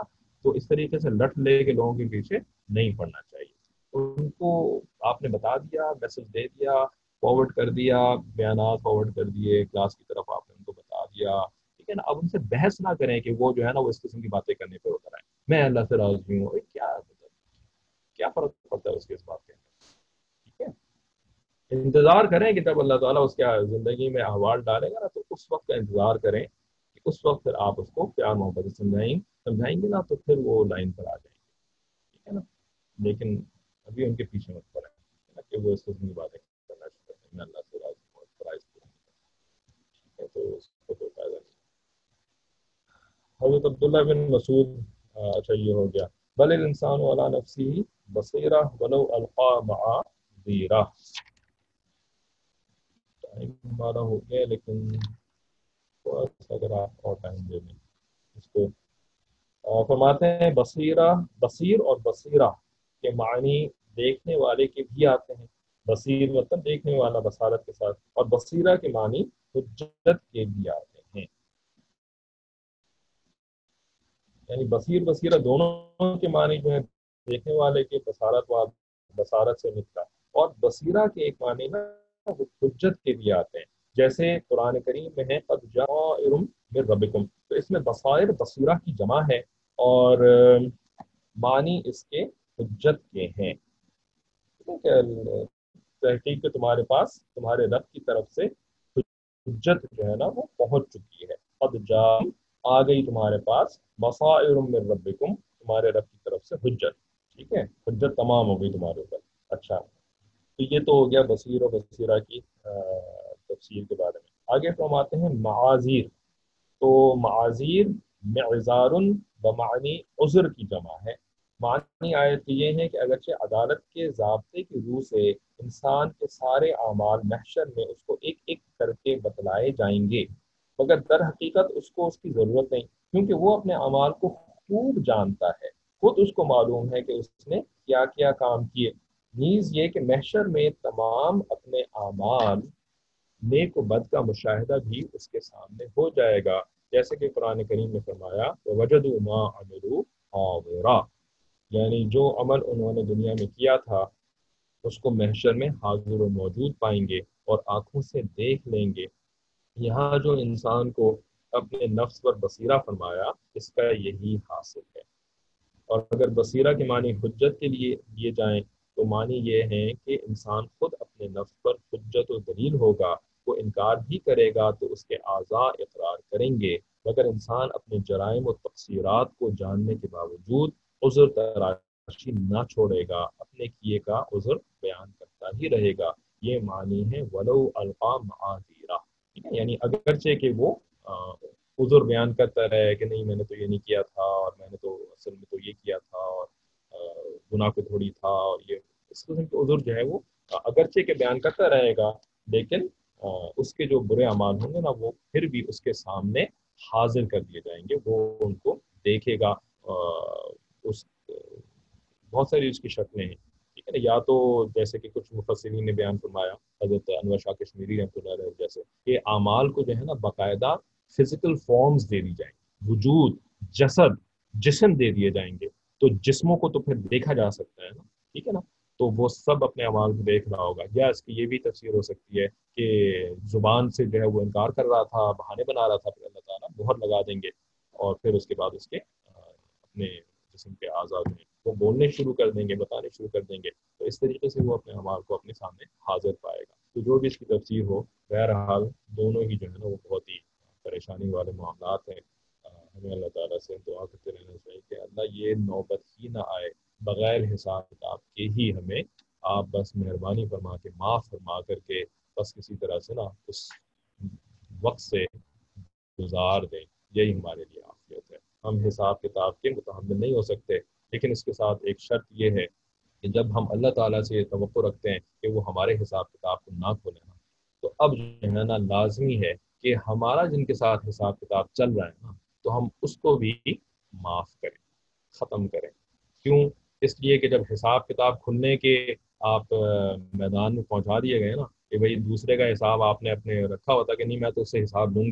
S1: تو اس طریقے سے لٹ لے کے لوگوں کے پیچھے نہیں پڑنا چاہیے. ان کو آپ نے بتا دیا، میسج دے دیا، فارورڈ کر دیا، بیانات فارورڈ کر دیے، کلاس کی طرف آپ نے ان کو بتا دیا، ٹھیک ہے نا. اب ان سے بحث نہ کریں کہ وہ جو ہے نا وہ اس قسم کی باتیں کرنے پہ اتر آئے. میں اللہ سے راضی ہوں، کیا کیا فرق پڑتا ہے اس کے اس بات کے اندر. ٹھیک ہے، انتظار کریں کہ جب اللہ تعالیٰ اس کے زندگی میں احوال ڈالے گا نا تو اس وقت کا انتظار کریں کہ اس وقت پھر آپ اس کو پیار محبت سے سمجھائیں سمجھائیں گے نا تو پھر وہ لائن پر آ جائیں گے. ٹھیک ہے نا. لیکن ابھی ان کے پیچھے مت پڑیں کہ وہ اس قسم کی باتیں کرنا شروع کریں. میں اللہ سے راضی ہوں، فرائض پورے نہیں کرتا، تو اس کو کوئی فائدہ نہیں. حضرت عبداللہ بن مسعود، اچھا یہ ہو گیا. بل الانسان علی نفسه بصیرہ ولو القا معاذیرہ. ٹائم ہمارا ہو گیا لیکن تھوڑا سا اگر آپ اور ٹائم دے دیں اس کو. فرماتے ہیں بصیرہ، بصیر اور بصیرہ کے معنی دیکھنے والے کے بھی آتے ہیں. بصیر مطلب دیکھنے والا بصارت کے ساتھ، اور بصیرہ کے معنی حجت کے بھی آتے ہیں. یعنی بصیر بصیرہ دونوں کے معنی جو ہیں دیکھنے والے کے بصارت و بصارت سے نکلا، اور بصیرہ کے ایک معنی نا حجت کے بھی آتے ہیں. جیسے قرآن کریم میں ہے قد جاءکم من ربکم، تو اس میں بصائر بصیرہ کی جمع ہے اور معنی اس کے حجت کے ہیں. تحقیق کہ تمہارے پاس تمہارے رب کی طرف سے حجت جو ہے نا وہ پہنچ چکی ہے. قد جاء آ گئی تمہارے پاس بصائر من ربکم، تمہارے رب کی طرف سے حجت. ٹھیک ہے، حجت تمام ہو گئی تمہارے اوپر. اچھا، تو یہ تو ہو گیا بصیر و بصیرہ کی تفسیر کے بارے میں. آگے فرماتے ہیں معاذیر. تو معاذیر معذار بمعنی عذر کی جمع ہے. معنی آیت یہ ہے کہ اگرچہ عدالت کے ضابطے کی روح سے انسان کے سارے اعمال محشر میں اس کو ایک ایک کر کے بتلائے جائیں گے، مگر در حقیقت اس کو اس کی ضرورت نہیں، کیونکہ وہ اپنے اعمال کو خوب جانتا ہے. خود اس کو معلوم ہے کہ اس نے کیا کیا کام کیے. نیز یہ کہ محشر میں تمام اپنے اعمال نیک و بد کا مشاہدہ بھی اس کے سامنے ہو جائے گا، جیسے کہ قرآن کریم نے فرمایا وَوَجَدُوا مَا عَمِلُوا حَاضِرًا، یعنی جو عمل انہوں نے دنیا میں کیا تھا اس کو محشر میں حاضر و موجود پائیں گے اور آنکھوں سے دیکھ لیں گے. یہاں جو انسان کو اپنے نفس پر بصیرہ فرمایا اس کا یہی حاصل ہے. اور اگر بصیرہ کے معنی حجت کے لیے دیے جائیں تو معنی یہ ہے کہ انسان خود اپنے نفس پر حجت و دلیل ہوگا. وہ انکار بھی کرے گا تو اس کے اعضاء اقرار کریں گے، مگر انسان اپنے جرائم و تقصیرات کو جاننے کے باوجود عذر تراشی نہ چھوڑے گا، اپنے کیے کا عذر بیان کرتا ہی رہے گا. یہ معنی ہے ولو القا معاذیرہ. ٹھیک ہے، یعنی اگرچہ کہ وہ عذر بیان کرتا رہے کہ نہیں میں نے تو یہ نہیں کیا تھا اور میں نے تو اصل میں تو یہ کیا تھا اور گناہ کو تھوڑی تھا، اور یہ اس قسم کے عذر جو ہے وہ اگرچہ کہ بیان کرتا رہے گا، لیکن اس کے جو برے اعمال ہوں گے نا وہ پھر بھی اس کے سامنے حاضر کر دیے جائیں گے. وہ ان کو دیکھے گا. اس بہت ساری اس کی شکلیں ہیں. ٹھیک ہے نا، یا تو جیسے کہ کچھ مفسرین نے بیان فرمایا، حضرت انور شاہ کشمیری رحمۃ اللہ علیہ جیسے کہ اعمال کو جو ہے نا باقاعدہ فزیکل فارمز دے دی جائیں گے، وجود، جسد، جسم دے دیے جائیں گے. تو جسموں کو تو پھر دیکھا جا سکتا ہے نا. ٹھیک ہے نا، تو وہ سب اپنے اعمال کو دیکھ رہا ہوگا. یا اس کی یہ بھی تفسیر ہو سکتی ہے کہ زبان سے جو ہے وہ انکار کر رہا تھا، بہانے بنا رہا تھا، پھر اللہ تعالیٰ مہر لگا دیں گے اور پھر اس کے بعد اس کے اپنے جسم کے اعضاء ہیں وہ بولنے شروع کر دیں گے، بتانے شروع کر دیں گے. تو اس طریقے سے وہ اپنے اعمال کو اپنے سامنے حاضر پائے گا. تو جو بھی اس کی تفسیر ہو، بہرحال دونوں ہی جو ہے نا وہ بہت ہی پریشانی والے معاملات ہیں. ہمیں اللہ تعالیٰ سے دعا کرتے رہنا چاہیے کہ اللہ یہ نوبت ہی نہ آئے بغیر حساب کتاب کے ہی ہمیں آپ بس مہربانی فرما کے معاف فرما کر کے بس کسی طرح سے نا اس وقت سے گزار دیں. یہی ہمارے لیے عافیت ہے. ہم حساب کتاب کے متحمل نہیں ہو سکتے، لیکن اس کے ساتھ ایک شرط یہ ہے کہ جب ہم اللہ تعالیٰ سے توقع رکھتے ہیں کہ وہ ہمارے حساب کتاب کو نہ کھولیں نا، تو اب جو ہے نا لازمی ہے کہ ہمارا جن کے ساتھ حساب کتاب چل رہا ہے نا تو ہم اس کو بھی معاف کریں، ختم کریں. کیوں؟ اس لیے کہ جب حساب کتاب کھلنے کے آپ میدان میں پہنچا دیے گئے نا کہ بھئی دوسرے کا حساب آپ نے اپنے رکھا ہوتا کہ نہیں میں تو اس سے حساب لوں گی،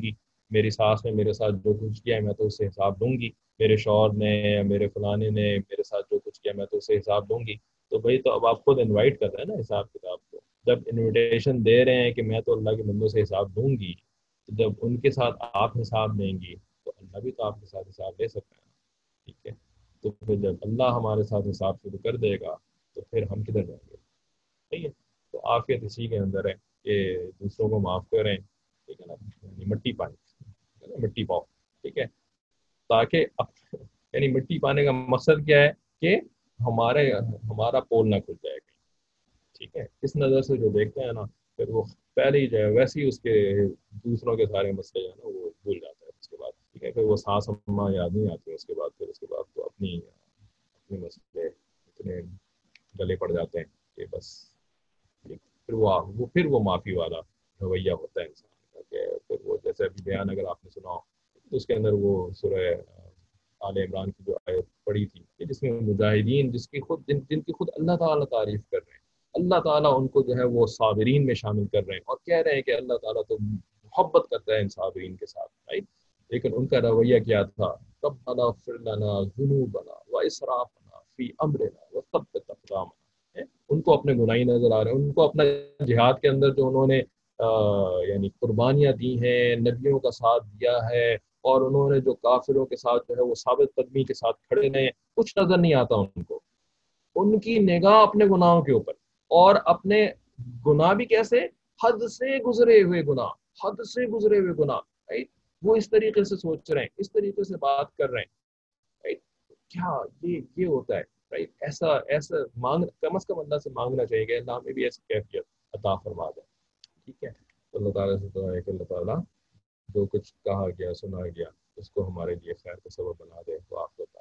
S1: میری ساس نے میرے ساتھ جو کچھ کیا ہے میں تو اس سے حساب دوں گی، میرے شوہر نے یا میرے فلانے نے میرے ساتھ جو کچھ کیا میں تو اس سے حساب دوں گی۔ تو بھائی تو اب آپ خود انوائٹ کر رہے ہیں نا حساب کتاب کو، جب انویٹیشن دے رہے ہیں کہ میں تو اللہ کے بندوں سے حساب دوں گی، تو جب ان کے ساتھ آپ حساب دیں گی تو اللہ بھی تو آپ کے ساتھ حساب لے سکتا ہے نا، ٹھیک ہے؟ تو پھر جب اللہ ہمارے ساتھ حساب شروع کر دے گا تو پھر ہم کدھر جائیں گے؟ صحیح ہے؟ تو عافیت اسی کے اندر ہے کہ دوسروں کو معاف کریں، ٹھیک ہے نا، یعنی مٹی پانی، ٹھیک ہے نا، مٹی پاؤ، ٹھیک ہے، تاکہ یعنی مٹی پانے کا مقصد کیا ہے کہ ہمارے ہمارا پول نہ کھل جائے گا، ٹھیک ہے؟ اس نظر سے جو دیکھتے ہیں نا، پھر وہ پہلے ہی جو ہے ویسے ہی اس کے دوسروں کے سارے مسئلے جو ہے نا وہ بھول جاتا ہے اس کے بعد، ٹھیک ہے؟ پھر وہ سانس ہما یاد نہیں آتی ہے اس کے بعد، پھر اس کے بعد تو اپنی اپنے مسئلے اتنے گلے پڑ جاتے ہیں کہ بس پھر وہ وہ پھر وہ معافی والا رویہ ہوتا ہے انسان کا، کہ پھر وہ جیسے ابھی بیان اگر آپ نے سنا ہو تو اس کے اندر وہ سورہ آل عمران کی جو آیت پڑھی تھی کہ جس میں مجاہدین جس کی خود جن, جن کی خود اللہ تعالیٰ تعریف کر رہے ہیں، اللہ تعالیٰ ان کو جو ہے وہ صابرین میں شامل کر رہے ہیں اور کہہ رہے ہیں کہ اللہ تعالیٰ تو محبت کرتا ہے ان صابرین کے ساتھ، رائٹ؟ لیکن ان کا رویہ کیا تھا؟ ربنا اغفر لنا ذنوبنا واسرافنا فی امرنا وثبت اقدامنا، ان کو اپنے گناہی نظر آ رہے ہیں، ان کو اپنا جہاد کے اندر جو انہوں نے یعنی قربانیاں دی ہیں، نبیوں کا ساتھ دیا ہے، اور انہوں نے جو کافروں کے ساتھ جو ہے وہ ثابت قدمی کے ساتھ کھڑے رہے ہیں، کچھ نظر نہیں آتا ان کو، ان کی نگاہ اپنے گناہوں کے اوپر، اور اپنے گناہ بھی کیسے؟ حد سے گزرے ہوئے گناہ، حد سے گزرے ہوئے گناہ، right؟ وہ اس طریقے سے سوچ رہے ہیں، اس طریقے سے بات کر رہے ہیں، right؟ کیا یہ یہ ہوتا ہے، right؟ ایسا ایسا مانگ کم از کم اللہ سے مانگنا چاہیے کہ اللہ میں بھی ایسی کیفیت عطا فرما دے، ٹھیک ہے؟ تو اللہ تعالیٰ سے دعا ہے کہ اللہ تعالیٰ جو کچھ کہا گیا سنا گیا اس کو ہمارے لیے خیر کا سبب بنا دے۔ تو آپ